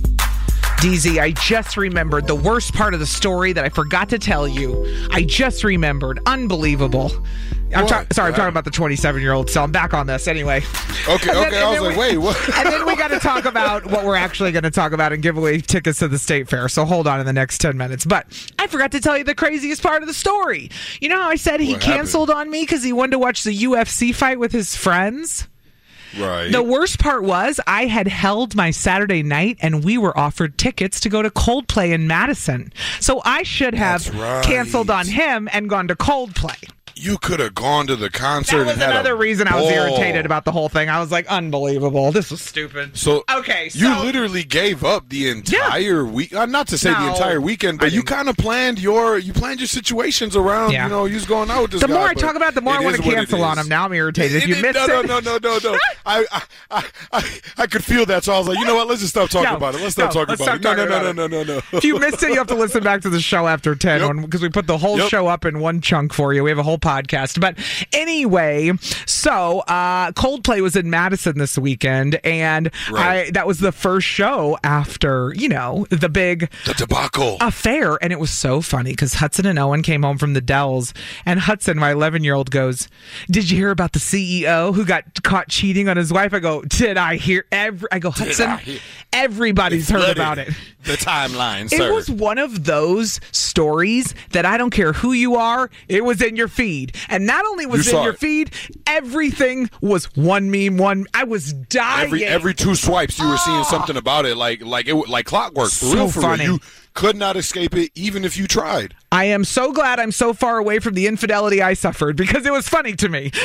D Z, I just remembered the worst part of the story that I forgot to tell you. I just remembered. Unbelievable. I'm What? ta- sorry, I'm What talking about the twenty-seven-year-old, so I'm back on this anyway. Okay, And then- okay. and I was then like, we- wait, what? And then we got to talk about what we're actually going to talk about and give away tickets to the State Fair. So hold on in the next ten minutes. But I forgot to tell you the craziest part of the story. You know how I said he What happened? canceled on me because he wanted to watch the U F C fight with his friends? Right. The worst part was I had held my Saturday night and we were offered tickets to go to Coldplay in Madison. So I should have That's right. canceled on him and gone to Coldplay. You could have gone to the concert. That was and had another a reason I was ball. irritated about the whole thing. I was like, unbelievable. This was stupid. So Okay, so- you literally gave up the entire week. Uh, not to say the No, entire weekend, I but you didn't. kind of planned your you planned your situations around. Yeah. You know, you was going out with this The guy, more I but talk about it, the more I it want is to what it cancel on is. him. Now I'm irritated. If It- you it- missed no, it, no, no, no, no, no. I, I, I, I, I could feel that, so I was like, you know what? Let's just stop talking No, about it. Let's stop no, talking let's about stop it. No, no, talking no, about no, no, no, no. if you missed it, you have to listen back to the show after ten Yep. because we put the whole Yep. show up in one chunk for you. We have a whole podcast. But anyway, so uh, Coldplay was in Madison this weekend, and Right. I that was the first show after, you know, the big The debacle. affair. And it was so funny because Hudson and Owen came home from the Dells, and Hudson, my eleven-year-old, goes, "Did you hear about the C E O who got caught cheating on his wife?" I go, "Did I hear every?" I go, "Hudson, I hear- everybody's heard Flooded about it." The timeline, It sir. was one of those stories that I don't care who you are, it was in your feed. And not only was You it in saw your it. feed, everything was one meme, one. I was dying. Every every two swipes, you were seeing something about it, like like it like clockwork. For So real, for funny. real. You could not escape it, even if you tried. I am so glad I'm so far away from the infidelity I suffered because it was funny to me.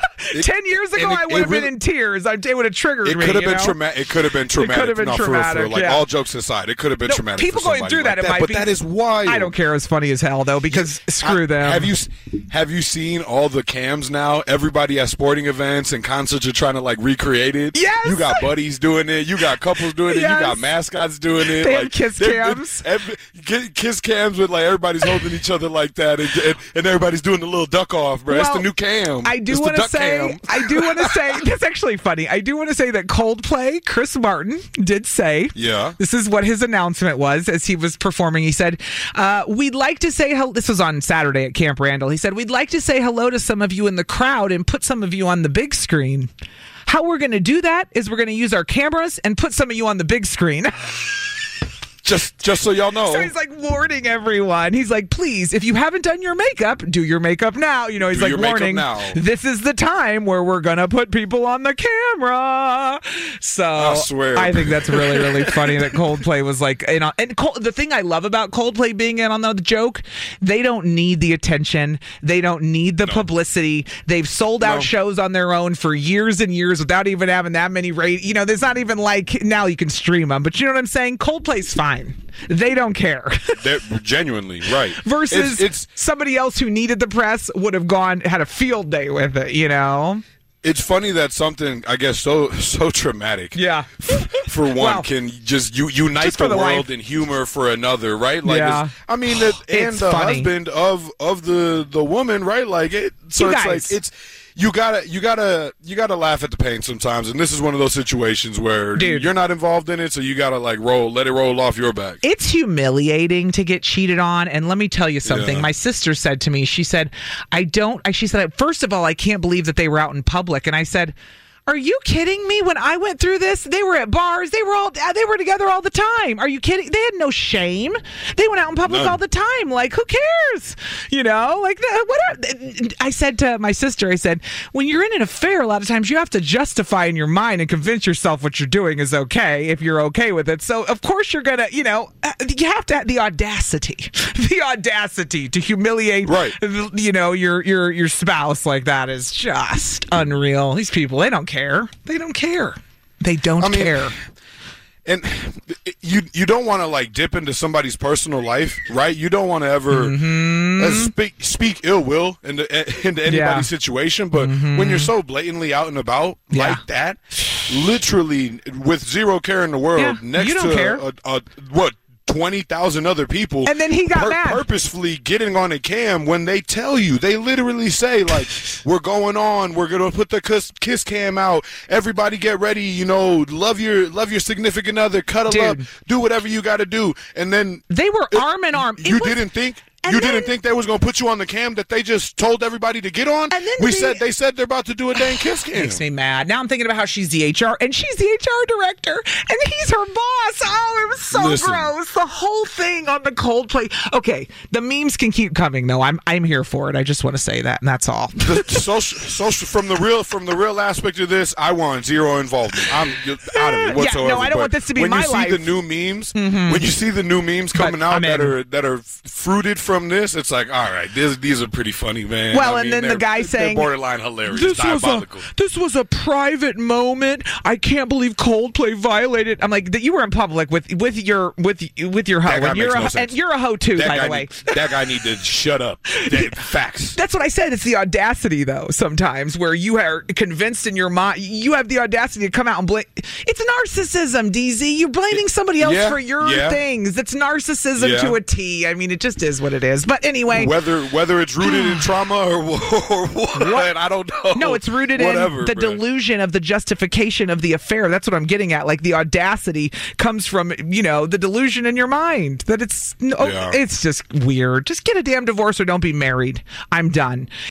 Ten years ago, and it- I would it have been really- in tears. I, it would have triggered It me. could have you been know? traumatic. It could have been traumatic. could have been no, for real, for real. traumatic, Like yeah. all jokes aside, it could have been No, traumatic. people for going somebody through that, like it might but be- that is wild. I don't care. It's funny as hell though because screw I- them. Have you have you seen all the cams now? Everybody at sporting events and concerts are trying to like recreate it. Yes! You got buddies doing it. You got couples doing it. Yes! You got mascots doing it. They have like, kiss they're- they're- cams. every- ki- kiss cams with like everybody's holding each other like that, and, and, and everybody's doing the little duck off, bro. It's Well, the new cam. I do It's the want to duck say, cam. I do want to say, that's actually funny. I do want to say that Coldplay, Chris Martin did say, Yeah. this is what his announcement was as he was performing. He said, uh, we'd like to say, hel-, this was on Saturday at Camp Randall. He said, we'd like to say hello to some of you in the crowd and put some of you on the big screen. How we're going to do that is we're going to use our cameras and put some of you on the big screen. Just just so y'all know. So he's like warning everyone. He's like, please, if you haven't done your makeup, do your makeup now. You know, he's Do like your makeup warning. now. This is the time where we're gonna put people on the camera. So I swear. I think that's really, really funny that Coldplay was like, you know, and Col- the thing I love about Coldplay being in on the joke, they don't need the attention, they don't need the publicity. They've sold out No. shows on their own for years and years without even having that many rate. You know, there's not even like now you can stream them, but you know what I'm saying? Coldplay's fine. They don't care. They're genuinely right. Versus it's, it's somebody else who needed the press would have gone had a field day with it, you know? it's funny that something I guess so so traumatic. Yeah. For one, Well, can just you unite just for the, the world life. in humor for another, right? Like, Yeah. it's- I mean, that, and It's the funny. husband of of the the woman, right? Like, it. So You it's guys. like it's you gotta you gotta you gotta laugh at the pain sometimes, and this is one of those situations where Dude. you're not involved in it, so you gotta like roll, let it roll off your back. It's humiliating to get cheated on. And let me tell you something. Yeah. My sister said to me, she said, I don't, I- she said, first of all, I can't believe that they were out in public. And I said, Are you kidding me? When I went through this, they were at bars. They were all they were together all the time. Are you kidding? They had no shame. They went out in public None. all the time. Like, who cares? You know, like what? Are, I said to my sister, I said, when you're in an affair, a lot of times you have to justify in your mind and convince yourself what you're doing is okay if you're okay with it. So of course you're gonna, you know, you have to have the audacity, the audacity to humiliate, right. you know, your your your spouse like that is just unreal. These people, they don't care. Care. They don't care. They don't I mean, care. And you you don't want to like dip into somebody's personal life, right? You don't want to ever mm-hmm. uh, speak speak ill will into into anybody's yeah. situation. But mm-hmm. when you're so blatantly out and about yeah. like that, literally with zero care in the world, yeah. next you don't to care. A, a, what. twenty thousand other people, and then he got pur- mad. purposefully getting on a cam when they tell you, they literally say, like, we're going on, we're going to put the kiss, kiss cam out, everybody get ready, you know, love your love your significant other, cuddle Dude. up, do whatever you got to do. And then they were it, arm in arm. It you was, didn't think? And You then, didn't think they was going to put you on the cam that they just told everybody to get on? And then we the, said they said they're about to do a dang kiss cam. Makes me mad. Now I'm thinking about how she's the H R, and she's the H R director, and he's her boss. Oh, it was so Listen. gross. The whole thing on the Coldplay. Okay, the memes can keep coming though. I'm I'm here for it. I just want to say that, and that's all. The social, social from the real from the real aspect of this, I want zero involvement. I'm out of it whatsoever. Yeah, no, I don't but want this to be when my you see life. the new memes, mm-hmm. when you see the new memes coming But out I'm that in. are that are fruited from this, it's like, all right, this, these are pretty funny, man. Well, I and mean, then the they're- guy they're saying, borderline hilarious, This was, a, diabolical. this was a private moment. I can't believe Coldplay violated. I'm like, that you were in public with with your with with your hoe, That guy and you're makes a, no sense. and you're a hoe too, that by guy the way. Need, that guy need to shut up. That- Facts. That's what I said. It's the audacity, though, sometimes, where you are convinced in your mind, you have the audacity to come out and blame. It's narcissism, D Z. You're blaming somebody else Yeah, for your yeah. things. It's narcissism Yeah. to a T. I mean, it just is what it is. But anyway. Whether whether it's rooted in trauma or, or what, What? I don't know. No, it's rooted Whatever, in the bruh. delusion of the justification of the affair. That's what I'm getting at. Like the audacity comes from, you know, the delusion in your mind that it's no, Yeah. it's just weird. Just get a damn divorce or don't be married. I'm done.